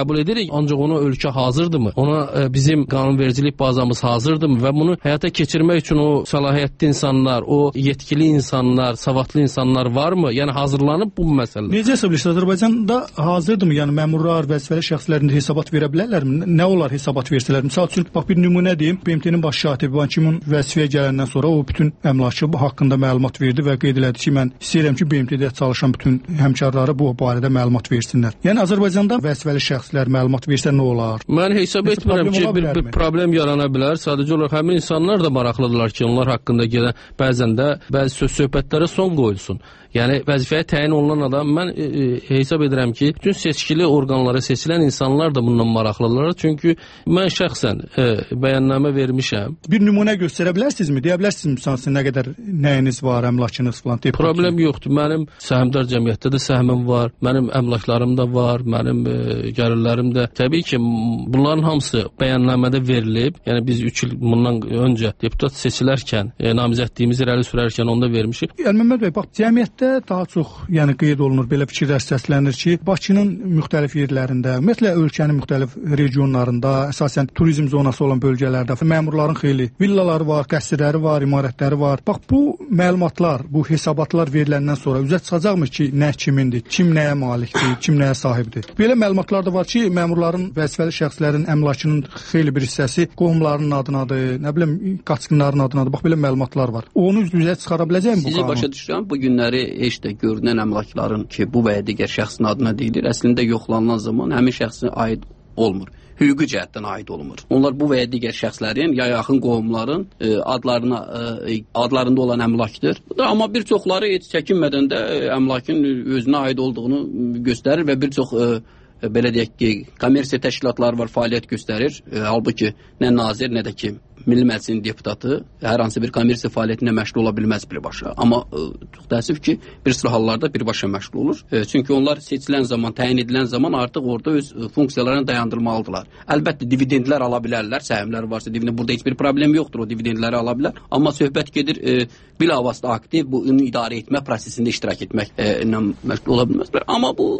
qəbul edirik, ancaq ona ölkə hazırdırmı? Ona e, bizim qanunvericilik bazamız hazırdırmı və bunu həyata keçirmək üçün o səlahiyyətli insanlar, o yetkili insanlar, savadlı insanlar varmı? Yəni hazırlanıb bu məsələ. Necə hesab edirsən? Azərbaycanda hazırdırmı? Yəni məmurlar, vəzifəli şəxslərin hesabat verə bilərlərmi? Nə olar hesabat versələr? Məsəl üçün bax bir nümunə deyim. B M T-nin baş katibi Ban Ki-mun vəzifəyə gələndən sonra o bütün əmlakı haqqında məlumat verdi və qeyd elədi ki, mən istəyirəm ki, B M T-də çalışan bütün həmkarları bu barədə məlumat versinlər. Yəni Azərbaycanda vəzifəli şəxslər məlumat versə nə olar? Mən hesab etmirəm ki, bir, bir problem yarana bilər. Sadəcə olaraq həmin insanlar da maraqlıdırlar ki, onlar haqqında gedən bəzən də bəzi söz söhbətlərə son qoyulsun. Yəni vəzifəyə təyin olunan adam, mən e, e, hesab edirəm ki, bütün seçkili orqanlara seçilən insanlar da bundan maraqlıdırlar. Çünki mən şəxsən e, bəyannamə vermişəm. Bir nümunə göstərə bilərsinizmi? Deyə bilərsinizmi sansı nə qədər nəyiniz var, əmlakınız falan? Problem yoxdur. Mənim səhmdar cəmiyyətdə də səhmim var, mənim əmlaklarım da var, mənim e, gəlirlərim də. Təbii ki, bunların hamısı bəyannamədə verilib. Yəni biz üç il bundan öncə deputat seçilərkən, e, namizədliyimizi irəli sürərkən onda vermişik. Yəni Məmməd bəy, bax cəmiyyət daha çox yəni qeyd olunur, belə fikirlər səslənir ki, Bakının müxtəlif yerlərində, ümumiyyətlə ölkənin müxtəlif regionlarında, əsasən turizm zonası olan bölgələrdə məmurların xeyli villaları var, qəsrləri var, imarətləri var. Bax bu məlumatlar, bu hesabatlar veriləndən sonra üzə çıxacaqmı ki, nə kimindir, kim nəyə malikdir, kim nəyə sahibdir? Belə məlumatlar da var ki, məmurların, vəzifəli şəxslərin əmlakının xeyli bir hissəsi qohumlarının adınadır, nə bilim qaçqınların adınadır. Bax belə məlumatlar var. Onu üzə çıxara biləcəkmi bu qanun? Sizi başa düşürəm. Bu günləri heç də görünən əmlakların ki, bu və ya digər şəxsin adına deyilir, əslində yoxlanılan zaman həmin şəxsin aid olmur. Hüquqi cəhətdən aid olunur. Onlar bu və ya digər şəxslərin, ya yaxın qohumların e, adlarına e, adlarında olan əmlakdır. Amma bir çoxları heç çəkinmədən də e, əmlakın özünə aid olduğunu göstərir və bir çox e, belə deyək ki, kommersiya təşkilatları var, fəaliyyət göstərir. E, halbuki nə nazir, nə də ki, Milli Məclisin deputatı hər hansı bir kommersiya fəaliyyətinə məşğul ola bilməz birbaşa. Amma e, çox təəssüf ki, bir sıra hallarda birbaşa məşğul olur. E, çünki onlar seçilən zaman, təyin edilən zaman artıq orada öz e, funksiyalarını dayandırmalıdırlar. Əlbəttə, dividendlər ala bilərlər, səhmlər varsa dividend, burada heç bir problem yoxdur, o dividendləri ala bilər. Amma söhbət gedir, e, bilavasitə aktiv bu idarə etmə prosesində iştirak etmək e, ilə məşğul ola bilməzlər. Amma bu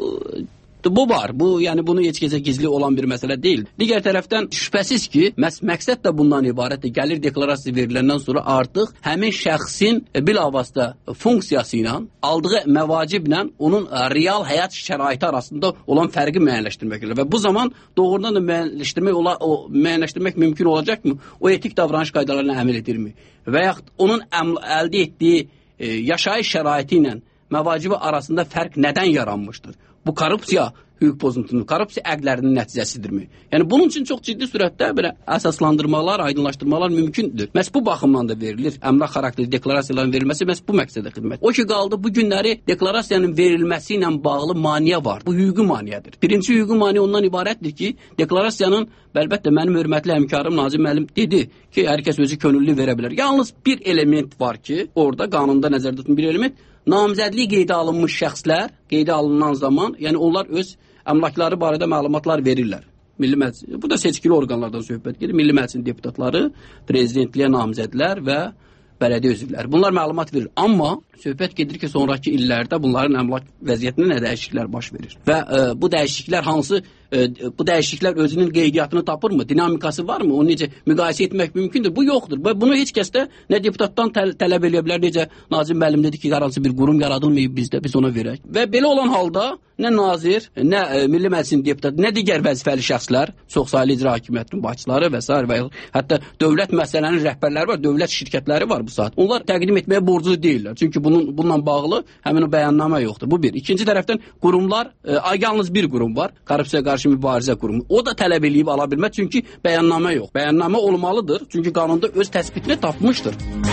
Bu var. Bu, yəni bunu heç kəsə gizli olan bir məsələ deyil. Digər tərəfdən şübhəsiz ki, məs məqsəd də bundan ibarətdir. Gəlir deklarasiyası veriləndən sonra artıq həmin şəxsin bilavasitə funksiyası ilə, aldığı məvaciblə onun real həyat şəraiti arasında olan fərqi müəyyənləşdirmək olur. Və bu zaman doğrudan da müəyyənləşdirmək, ola, o, müəyyənləşdirmək mümkün olacaqmı? O etik davranış qaydalarına əməl edirmi? Və yaxud onun əldə etdiyi e, yaşayış şəraiti ilə məvacibi arasında fərq nədən yaranmışdır? Bu korrupsiya hüquq pozuntusunun, korrupsiya əqlərinin nəticəsidirmi? Yəni bunun üçün çox ciddi sürətdə belə əsaslandırmalar, aydınlaşdırmalar mümkündür. Məhz bu baxımdan da verilir. Əmlak xarakterli deklarasiyaların verilməsi məhz bu məqsədə xidmət. O ki qaldı, bu günləri deklarasiyanın verilməsi ilə bağlı maneə var. Bu hüquqi maneədir. Birinci hüquqi maneə ondan ibarətdir ki, deklarasiyanın, əlbəttə mənim hörmətli həmkarım Nazim müəllim dedi ki, hər kəs özü könüllü verə bilər. Yalnız bir element var ki, orada qanunda nəzərdə tutulmuş bir element, namizədliyi qeydə alınmış şəxslər qeydə alınan zaman, yəni onlar öz əmlakları barədə məlumatlar verirlər. Milli Məclis, bu da seçkili orqanlardan söhbət gedir. Milli Məclisin deputatları, prezidentliyə namizədlər və bələdiyyə üzvləri. Bunlar məlumat verir. Amma söhbət gedir ki, sonraki illərdə bunların əmlak vəziyyətində nə dəyişikliklər baş verir. Və e, bu dəyişikliklər hansı, e, bu dəyişikliklər özünün qeydiyyatını tapırmı? Dinamikası varmı? Onu necə müqayisə etmək mümkündür? Bu yoxdur. Və bunu heç kəs də nə deputatdan təl tələb edə bilər, necə Nazim müəllim dedi ki, hər hansı bir qurum yaradılmayıb bizdə, biz ona verək. Və belə olan halda nə nazir, nə e, Milli Məclisin deputatı, nə digər vəzifəli şəxslər, çoxsaylı icra hakimiyyətinin başçıları və s. və hətta dövlət məsələnin rəhbərləri var, dövlət şirkətləri var bu saat. Onlar təqdim etməyə borclu deyirlər. Çünki bunun bununla bağlı həmin o bəyannamə yoxdur. Bu bir. İkinci tərəfdən qurumlar, e, yalnız bir qurum var, korrupsiyaya qarşı mübarizə qurumu. O da tələb eləyib ala bilməz, çünki bəyannamə yox. Bəyannamə olmalıdır, çünki qanunda öz təsbitini tapmışdır.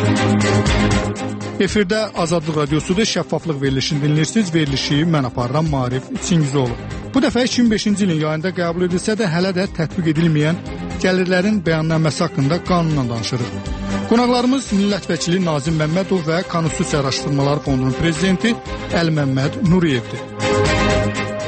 Efirdə Azadlıq Radiosudur, şəffaflıq verilişini dinləyirsiniz. Verilişi mən aparıram, Maarif Çingizoğlu. Bu dəfə iki min beşinci ilin yayında qəbul edilsə də hələ də tətbiq edilməyən gəlirlərin bəyannaməsi haqqında qanunla danışırıq. Qonaqlarımız millət vəkili Nazim Məmmədov və Konstitusiya Araşdırmaları Fondunun prezidenti Əli Məmməd Nuriyevdir.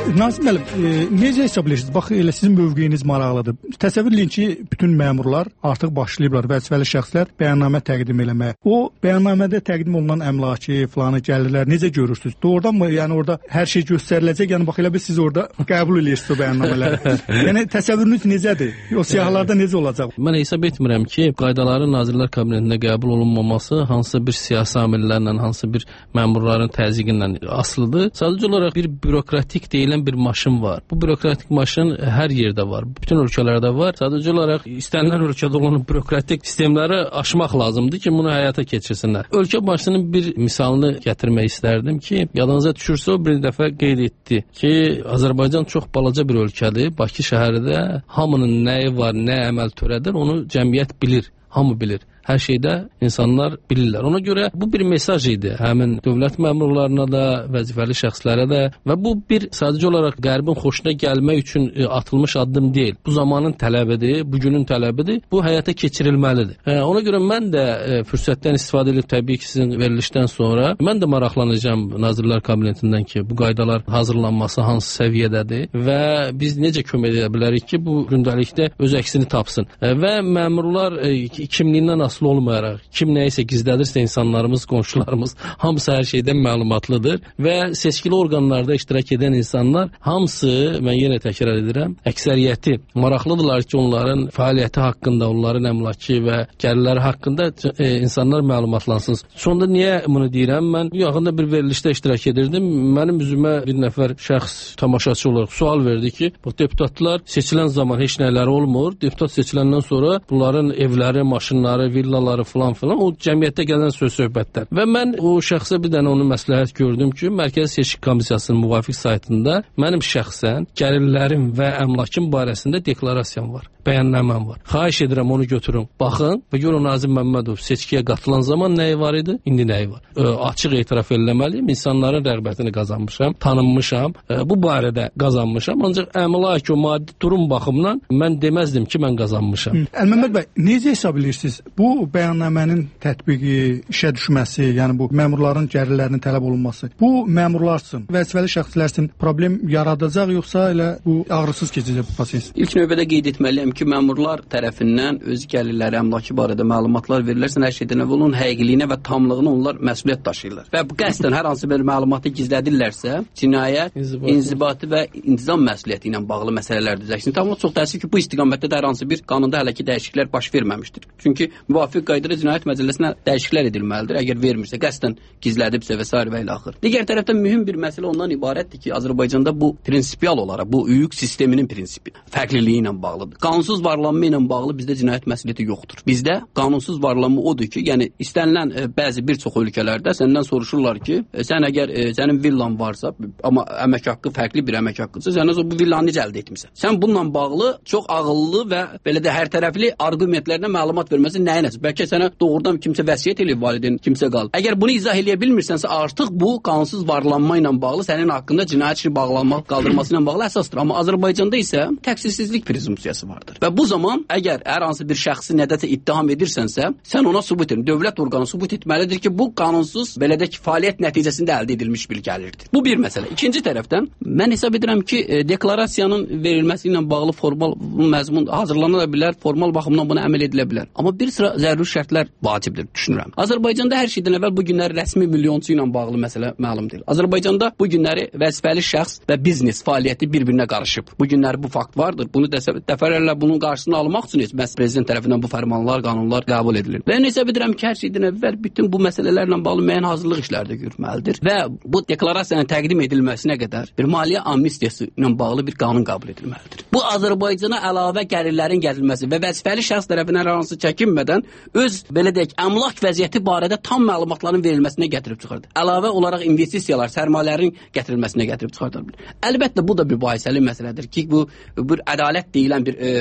Nazim müəllim, e, necə hesab edirsiniz? Bax, elə sizin mövqeyiniz maraqlıdır. Təsəvvür edin ki, bütün məmurlar artıq başlayıblar vəzifəli şəxslər bəyannamə təqdim eləməyə. O bəyannamədə təqdim olunan əmlakı, filanı gəlirlər necə görürsünüz? Doğrudanmı? Yəni orada hər şey göstəriləcək. Yəni bax elə bir siz orada qəbul edirsiniz o bəyannamələri. Yəni təsəvvürünüz necədir? O siyahılarda necə olacaq? Mən hesab etmirəm ki, qaydaların Nazirlər Kabinetində qəbul olunmaması hansısa bir siyasi amillərlə, hansısa bir məmurların təzyiqi ilə asılıdır. Sadəcə olaraq bir bürokratik deyilən bir maşın var. Bu bürokratik maşın hər yerdə var. Bütün ölkələrdə var. Sadəcə olaraq istənilən ölkədə olan bürokratik sistemləri aşmaq lazımdır ki, bunu həyata keçirsinlər. Ölkə başçısının bir misalını gətirmək istərdim ki, yadınıza düşürsə o bir dəfə qeyd etdi ki, Azərbaycan çox balaca bir ölkədir. Bakı şəhərində hamının nəyi var, nə əməl törədir, onu cəmiyyət bilir. Hamı bilir. Hər şeydə insanlar bilirlər. Ona görə bu bir mesaj idi. Həmin dövlət məmurlarına da, vəzifəli şəxslərə də və bu bir sadəcə olaraq Qərbin xoşuna gəlmək üçün atılmış addım deyil. Bu zamanın tələbidir, bugünün tələbidir. Bu həyata keçirilməlidir. Hə, ona görə mən də e, fürsətdən istifadə edib təbii ki, sizin verilişdən sonra mən də maraqlanacağam Nazirlər Kabinetindən ki, bu qaydalar hazırlanması hansı səviyyədədir və biz necə kömək edə bilərik ki, bu gündəlikdə öz əksini tapsın. E, və məmurlar e, kimliyindən asılı olmayaraq, kim nəyisə gizlədirsə insanlarımız, qonşularımız hamısı hər şeydən məlumatlıdır və seçkili orqanlarda iştirak edən insanlar hamısı, mən yenə təkrar edirəm, əksəriyyəti maraqlıdırlar ki, onların fəaliyyəti haqqında, onların əmlakı və gəlirləri haqqında e, insanlar məlumatlansın. Sonda niyə bunu deyirəm? Mən bu yaxında bir verilişdə iştirak edirdim. Mənim üzümə bir nəfər şəxs tamaşaçı olaraq sual verdi ki, bu deputatlar seçilən zaman heç nələri olmur. Deputat seçiləndən sonra bunların evləri, maşınları, villaları falan filan o cəmiyyətdə gələn söz-söhbətlər. Və mən o şəxsə bir dənə onu məsləhət gördüm ki, Mərkəzi Seçki Komissiyasının müvafiq saytında mənim şəxsən gəlirlərim və əmlakım barəsində deklarasiyam var. Bəyannaməm var. Xahiş edirəm onu götürün. Baxın və görün Nazim Məmmədov seçkiyə qatılan zaman nəyi var idi, indi nəyi var. E, açıq etiraf eləməliyim. İnsanların rəğbətini qazanmışam, tanınmışam. E, bu barədə qazanmışam. Ancaq əmlak o maddi durum baxımından mən deməzdim ki, mən qazanmışam. Əlməmməd bəy, necə hesab edirsiniz? Bu bəyannamənin tətbiqi, işə düşməsi, yəni bu məmurların gəlirlərinin tələb olunması, bu məmurlar üçün, vəzifəli şəxslər üçün problem yaradacaq yoxsa elə bu ağrısız keçəcək bu proses? İlk növbədə qeyd etməliyəm ki, məmurlar tərəfindən öz gəlirləri, əmlakı barədə məlumatlar verilərsə, hər şeydən əvvəl onun həqiqiliyinə və tamlığına onlar məsuliyyət daşıyırlar. Və bu qəsdən hər hansı bir məlumatı gizlədirlərsə, cinayət, inzibati, inzibati və intizam məsuliyyəti ilə bağlı məsələlər düzəlsin. Tamam, çox təəssüf ki, bu istiqamətdə hər hansı bir qanunda hələ ki dəyişikliklər baş verməmişdir. Çünki müvafiq qaydada cinayət məcəlləsinə dəyişikliklər edilməlidir. Əgər vermirsə, qəsdən gizlədibsə və s. və ilə axır. Digər tərəfdən mühüm bir məsələ ondan ibarətdir ki, Azərbaycanda bu prinsipial olaraq, bu hüquq sisteminin prinsipi fərqliliyi ilə bağlıdır. Qanunsuz varlanma ilə bağlı bizdə cinayət məsuliyyəti yoxdur. Bizdə qanunsuz varlanma odur ki, yəni istənilən e, bəzi bir çox ölkələrdə səndən soruşurlar ki, e, sən əgər e, sənin villan varsa, amma əmək haqqı fərqli bir əmək haqqıdırsa, sən o bu villanı necə əldə etmisən? Sən bununla bağlı çox ağıllı və belə də hər tərəfli arqumentlərlə məlumat verməsi nəyə nəsə? Bəlkə sənə doğrudan kimsə vəsiyyət eləyib, valideyn kimsə qalıb. Əgər bunu izah eləyə bilmirsənsə, artıq bu qanunsuz varlanma ilə bağlı sənin haqqında cinayət işi bağlanmaq, qaldırması ilə bağlı əsasdır. Amma Azərbaycanda isə təqsirsizlik prezumpsiyası vardır. Və bu zaman əgər hər hansı bir şəxsi nədəsə ittiham edirsənsə, sən ona sübut edin. Dövlət orqanı sübut etməlidir ki, bu qanunsuz belə də ki, fəaliyyət nəticəsində əldə edilmiş bir gəlirdir. Bu bir məsələ. İkinci tərəfdən mən hesab edirəm ki, e, deklarasiyanın verilməsi ilə bağlı formal məzmun hazırlana da bilər, formal baxımdan buna əməl edilə bilər. Amma bir sıra zəruri şərtlər vacibdir, düşünürəm. Azərbaycanda hər şeydən əvvəl bu günləri rəsmi milyonçu ilə bağlı məsələ məlum deyil. Azərbaycanda bu günləri vəzifəli şəxs və biznes fəaliyyəti bir-birinə qarışıb. Bu günləri bu fakt vardır. Bunu dəfələrlə bunun qarşısını almaq üçün məhz prezident tərəfindən bu fərmanlar, qanunlar qəbul edilir. Və hesab edirəm ki, hər şeydən əvvəl bütün bu məsələlərlə bağlı müəyyən hazırlıq işləri də görülməlidir və bu deklarasiyanın təqdim edilməsinə qədər bir maliyyə amnistiyası ilə bağlı bir qanun qəbul edilməlidir. Bu Azərbaycana əlavə gəlirlərin gətirilməsi və vəzifəli şəxs tərəfindən hər hansı çəkinmədən öz belə deyək, əmlak vəziyyəti barədə tam məlumatların verilməsinə gətirib çıxardır. Əlavə olaraq investisiyalar, sərmayələrin gətirilməsinə gətirib çıxardır. Əlbəttə bu da bir bahisəli məsələdir ki, bu bir ədalət deyilən bir e,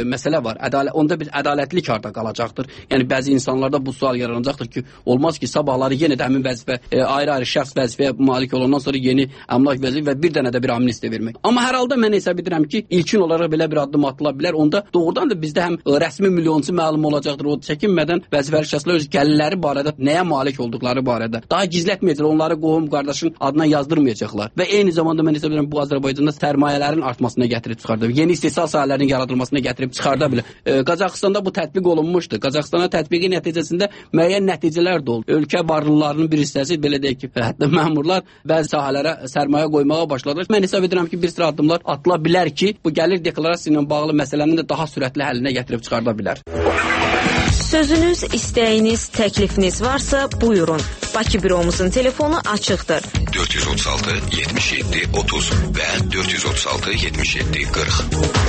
məsələ var. Ədalət, onda bir ədalətlilik harda qalacaqdır? Yəni bəzi insanlarda bu sual yaranacaqdır ki, olmaz ki, sabahları yenə də həmin vəzifə e, ayrı-ayrı şəxs vəzifəyə malik olandan sonra yeni əmlak vəzifə və bir dənə də bir amnistiya vermək. Amma hər halda mən hesab edirəm ki, ilkin olaraq belə bir addım atıla bilər. Onda doğrudan da bizdə həm rəsmi milyonçu məlum olacaqdır. O çəkinmədən vəzifəli şəxslər öz gəlirləri barədə, nəyə malik olduqları barədə daha gizlətməyəcəklər. Onları qohum qardaşın adına yazdırmayacaqlar. Və eyni zamanda mən hesab edirəm bu Azərbaycanda sərmayələrin artmasına gətirib çıxardır. Yeni istehsal sahələrinin yaradılmasına gətirib çıxarda bilər. E, Qazaxıstanda bu tətbiq olunmuşdu. Qazaxıstana tətbiqi nəticəsində müəyyən nəticələr də oldu. Ölkə varlılarının bir hissəsi belə deyək ki, hətta məmurlar bəzi sahələrə sərmayə qoymağa başladılar. Mən hesab edirəm ki, bir sıra addımlar atıla bilər ki, bu gəlir deklarasiyası ilə bağlı məsələnin də daha sürətli həllinə gətirib çıxarda bilər. Sözünüz, istəyiniz, təklifiniz varsa buyurun. Bakı büromuzun telefonu açıqdır. dörd yüz otuz altı yetmiş yeddi otuz və dörd yüz otuz altı yetmiş yeddi qırx.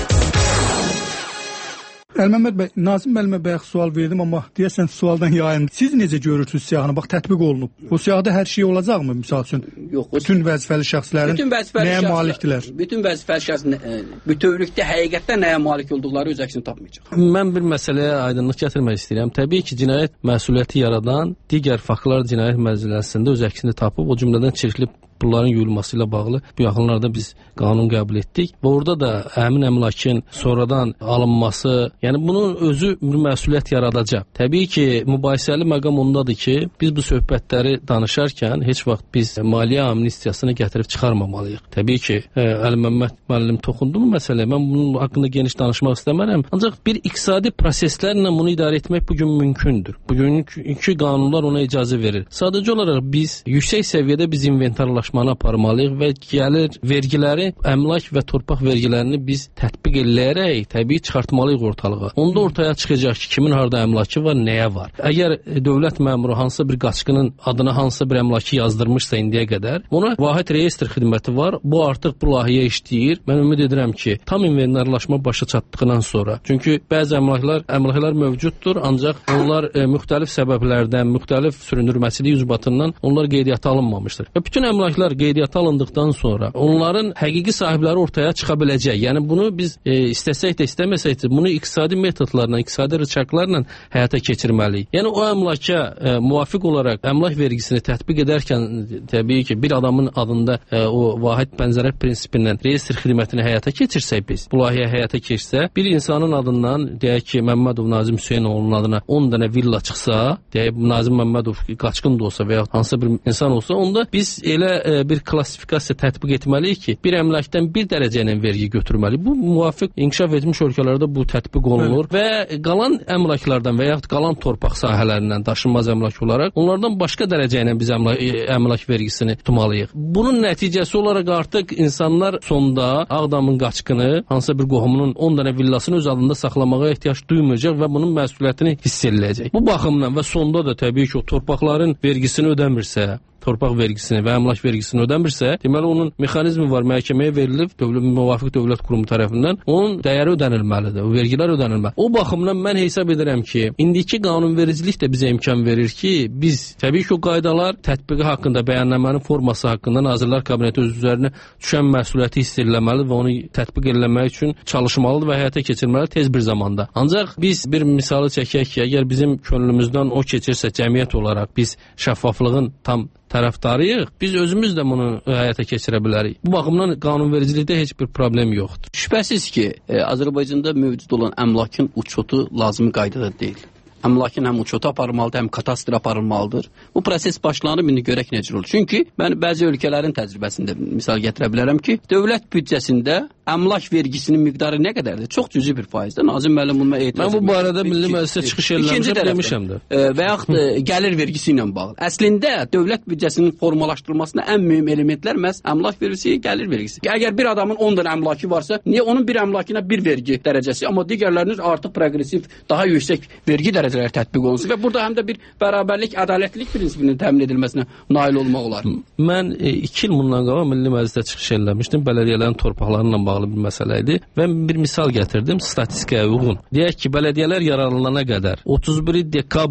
Əlməmməd bəy, Nazim müəllimə bayaq sual verdim, amma deyəsən sualdan yayındı. Siz necə görürsünüz siyahını? Bax, tətbiq olunub. O siyahda hər şey olacaqmı, misal üçün? Yox. Bütün vəzifəli şəxslərin nəyə malikdirlər? Bütün vəzifəli şəxslərin bütövlükdə həqiqətdə nəyə malik olduqları öz əksini tapmayacaq. Mən bir məsələyə aydınlıq gətirmək istəyirəm. Təbii ki, cinayət məsuliyyəti yaradan digər faktlar cinayət məcəlləsində öz əksini tapıb, o cümlədən çirkli pulların yuyulması ilə bağlı bu yaxınlarda biz qanun qəbul etdik və orada da həmin əmlakın sonradan alınması, yəni bunun özü bir məsuliyyət yaradacaq. Təbii ki, mübahisəli məqam ondadır ki, biz bu söhbətləri danışarkən heç vaxt biz maliyyə amnistiyasını gətirib çıxarmamalıyıq. Təbii ki, Əli Məmməd müəllim toxundu mu məsələyə? Mən bunun haqqında geniş danışmaq istəmərəm. Ancaq bir iqtisadi proseslərlə bunu idarə etmək bugün mümkündür. Bugünkü qanunlar ona icazə verir. Sadəcə olaraq biz yüksək səviyyədə biz inventarlaşdırmalıyıq aparmalıyıq və gəlir vergiləri, əmlak və torpaq vergilərini biz tətbiq eləyərək təbii çıxartmalıyıq ortalığa. Onda ortaya çıxacaq ki, kimin harda əmlakı var, nəyə var. Əgər dövlət məmuru hansısa bir qaçqının adına hansısa bir əmlakı yazdırmışsa indiyə qədər, ona vahid reyestr xidməti var. Bu artıq bu layihə işləyir. Mən ümid edirəm ki, tam inventarlaşma başa çatdıqdan sonra. Çünki bəzi əmlaklar, əmlaklar mövcuddur, ancaq onlar e, müxtəlif səbəblərdən, müxtəlif sürünürməçilik üzbatından onlar qeydiyyata alınmamışdır. Və bütün əmlaklar qeydiyyata alındıqdan sonra onların həqiqi sahibləri ortaya çıxa biləcək. Yəni bunu biz e, istəsək də istəməsək də bunu iqtisadi metodlarla, iqtisadi rıçaqlarla həyata keçirməliyik. Yəni o əmlaka e, müvafiq olaraq əmlak vergisini tətbiq edərkən təbii ki, bir adamın adında e, o vahid pəncərə prinsipindən reyestr xidmətini həyata keçirsək biz, bu layihə həyata keçsə, bir insanın adından deyək ki, Məmmədov Nazim Hüseynoğlu'nun adına on dənə villa çıxsa, deyək Nazim Məmmədov qaçqın da olsa və ya hansısa bir insan olsa, onda biz elə bir klassifikasiya tətbiq etməliyik ki, bir əmlakdan bir dərəcə ilə vergi götürməli. Bu müvafiq inkişaf etmiş ölkələrdə bu tətbiq olunur və qalan əmlaklardan və yaxud qalan torpaq sahələrindən daşınmaz əmlak olaraq onlardan başqa dərəcə ilə biz əmlak, əmlak vergisini tutmalıyıq. Bunun nəticəsi olaraq artıq insanlar sonda Ağdamın qaçqını hansısa bir qohumunun on dənə villasını öz adında saxlamağa ehtiyac duymayacaq və bunun məsuliyyətini hiss ediləcək. Bu baxımdan və sonda da təbii ki, o torpaqların vergisini ödəmirsə, torpaq vergisini və əmlak vergisini ödəmirsə, deməli onun mexanizmi var, məhkəməyə verilib, dövlət müvafiq dövlət qurumu tərəfindən onun dəyəri ödənilməlidir, o vergilər ödənilməlidir. O baxımdan mən hesab edirəm ki, indiki qanunvericilik də bizə imkan verir ki, biz təbii ki, o qaydalar tətbiqi haqqında, bəyannamənin forması haqqında Nazirlər Kabineti öz üzərinə düşən məsuliyyəti hiss ediləməli və onu tətbiq etmək üçün çalışmalıdır və həyata keçirməli tez bir zamanda. Ancaq biz bir misalı çəkək ki, əgər bizim könlümüzdən o keçirsə cəmiyyət olaraq biz şəffaflığın tam tərəfdarıyıq, biz özümüz də bunu həyata keçirə bilərik. Bu baxımdan qanunvericilikdə heç bir problem yoxdur. Şübhəsiz ki, e, Azərbaycanda mövcud olan əmlakın uçotu lazımi qaydada deyil. Əmlakın həm uçota aparılmalıdır, həm katastr aparılmalıdır. Bu proses başlanıb, indi görək necə olur. Çünki mən bəzi ölkələrin təcrübəsində misal gətirə bilərəm ki, dövlət büdcəsində əmlak vergisinin miqdarı nə qədərdir? Çox cüzi bir faizdir. Nazim müəllim bununla etiraz edir. Mən bu barədə Milli Məclisə çıxış eləmişəm, demişəm də. E, və yaxud e, gəlir vergisi ilə bağlı. Əslində dövlət büdcəsinin formalaşdırılmasında ən mühüm elementlər məhz əmlak vergisi, gəlir vergisi. Əgər bir adamın on dənə əmlakı varsa, niyə onun bir əmlakına bir vergi dərəcəsi, amma digərlərinin artıq progressiv, daha yüksək vergi dərəcələri tətbiq olunsun və burada həm də bir bərabərlik, ədalətlilik prinsipinin təmin edilməsinə nail olmaq olar. Mən e, iki il bundan qabaq Milli Məclisə çıxış eləmişdim, bələdiyyələrin torpaqlarıyla bağlı bir məsələ idi və bir misal gətirdim statistikaya uyğun. Deyək ki, bələdiyyələr yaralanana qədər otuz bir dekabr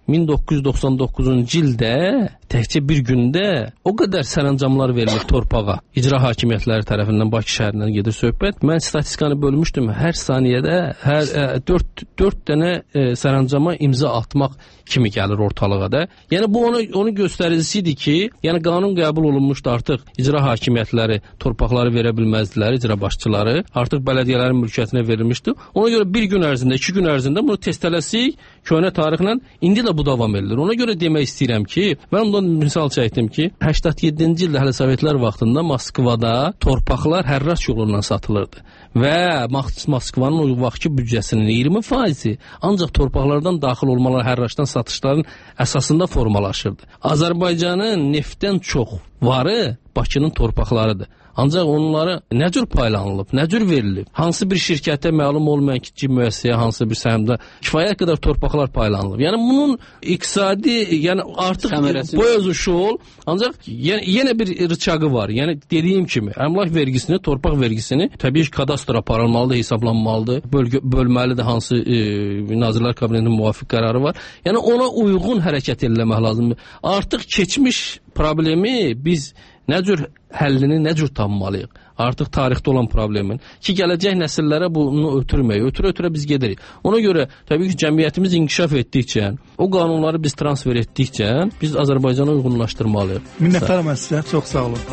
min doqquz yüz doxsan doqquzuncu ildə təkcə bir gündə o qədər sərəncamlar verilir torpağa. İcra hakimiyyətləri tərəfindən Bakı şəhərindən gedir söhbət. Mən statistikanı bölmüşdüm. Hər saniyədə hər dörd dənə e, sərəncama imza atmaq kimi gəlir ortalığa da. Yəni bu onu onun göstəricisi idi ki, yəni qanun qəbul olunmuşdu, artıq icra hakimiyyətləri torpaqları verə bilməzdilər, icra başçıları. Artıq bələdiyyələrin mülkiyyətinə verilmişdi. Ona görə bir gün ərzində, iki gün ərzində bunu testələsik köhnə tarixlə indi də bu davam edilir. Ona görə demək istəyirəm ki, mən ondan misal çəkdim ki, səksən yeddinci ildə hələ Sovetlər vaxtında Moskvada torpaqlar hərrac yolundan satılırdı və Moskvanın o vaxtki büdcəsinin iyirmi faizi ancaq torpaqlardan daxil olmalar, hərracdan satışların əsasında formalaşırdı. Azərbaycanın neftdən çox varı Bakının torpaqlarıdır. Ancaq onlara nə cür paylanılıb, nə cür verilib? Hansı bir şirkətə məlum olmayan kiçik müəssisəyə, hansı bir səhmdə kifayət qədər torpaqlar paylanılıb. Yəni bunun iqtisadi, yəni artıq boyazışı ol, ancaq yəni, yenə bir rıçağı var. Yəni dediyim kimi, əmlak vergisini, torpaq vergisini təbii ki, kadastro aparılmalıdır, hesablanmalıdır, bölgə, bölməlidir, hansı e, Nazirlər Kabinetinin müvafiq qərarı var. Yəni ona uyğun hərəkət eləmək lazımdır. Artıq keçmiş problemi biz nə cür həllini nə cür tapmalıyıq? Artıq tarixdə olan problemin ki, gələcək nəsillərə bunu ötürmək, ötürə-ötürə biz gedirik. Ona görə təbii ki, cəmiyyətimiz inkişaf etdikcə, o qanunları biz transfer etdikcə biz Azərbaycana uyğunlaşdırmalıyıq. Minnətdaram sizə, çox sağ olun.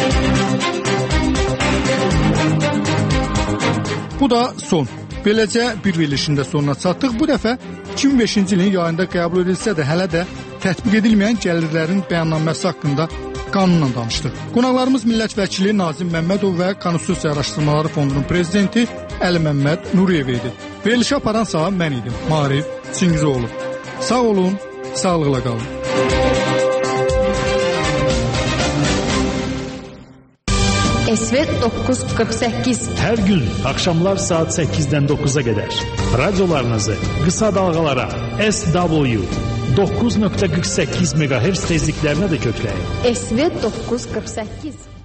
Bu da son. Beləcə bir verilişində sonuna çatdıq. Bu dəfə iki min beşinci ilin yayında qəbul edilsə də hələ də tətbiq edilməyən gəlirlərin bəyannaməsi haqqında qanunla danışdıq. Qonaqlarımız millət vəkili Nazim Məmmədov və Konstitusiya Araşdırmaları Fondunun prezidenti Əli Məmməd Nuriyev idi. Verilişi aparan sağ mən idim, Marif Çingizoğlu. Sağ olun, sağlıqla qalın. S V doqquz yüz qırx səkkiz. Hər gün axşamlar saat səkkizdən doqquza qədər radiolarınızı qısa dalğalara S W doqquz nöqtə qırx səkkiz meqahertz tezliklərinə də kökləyin. S V doqquz yüz qırx səkkiz.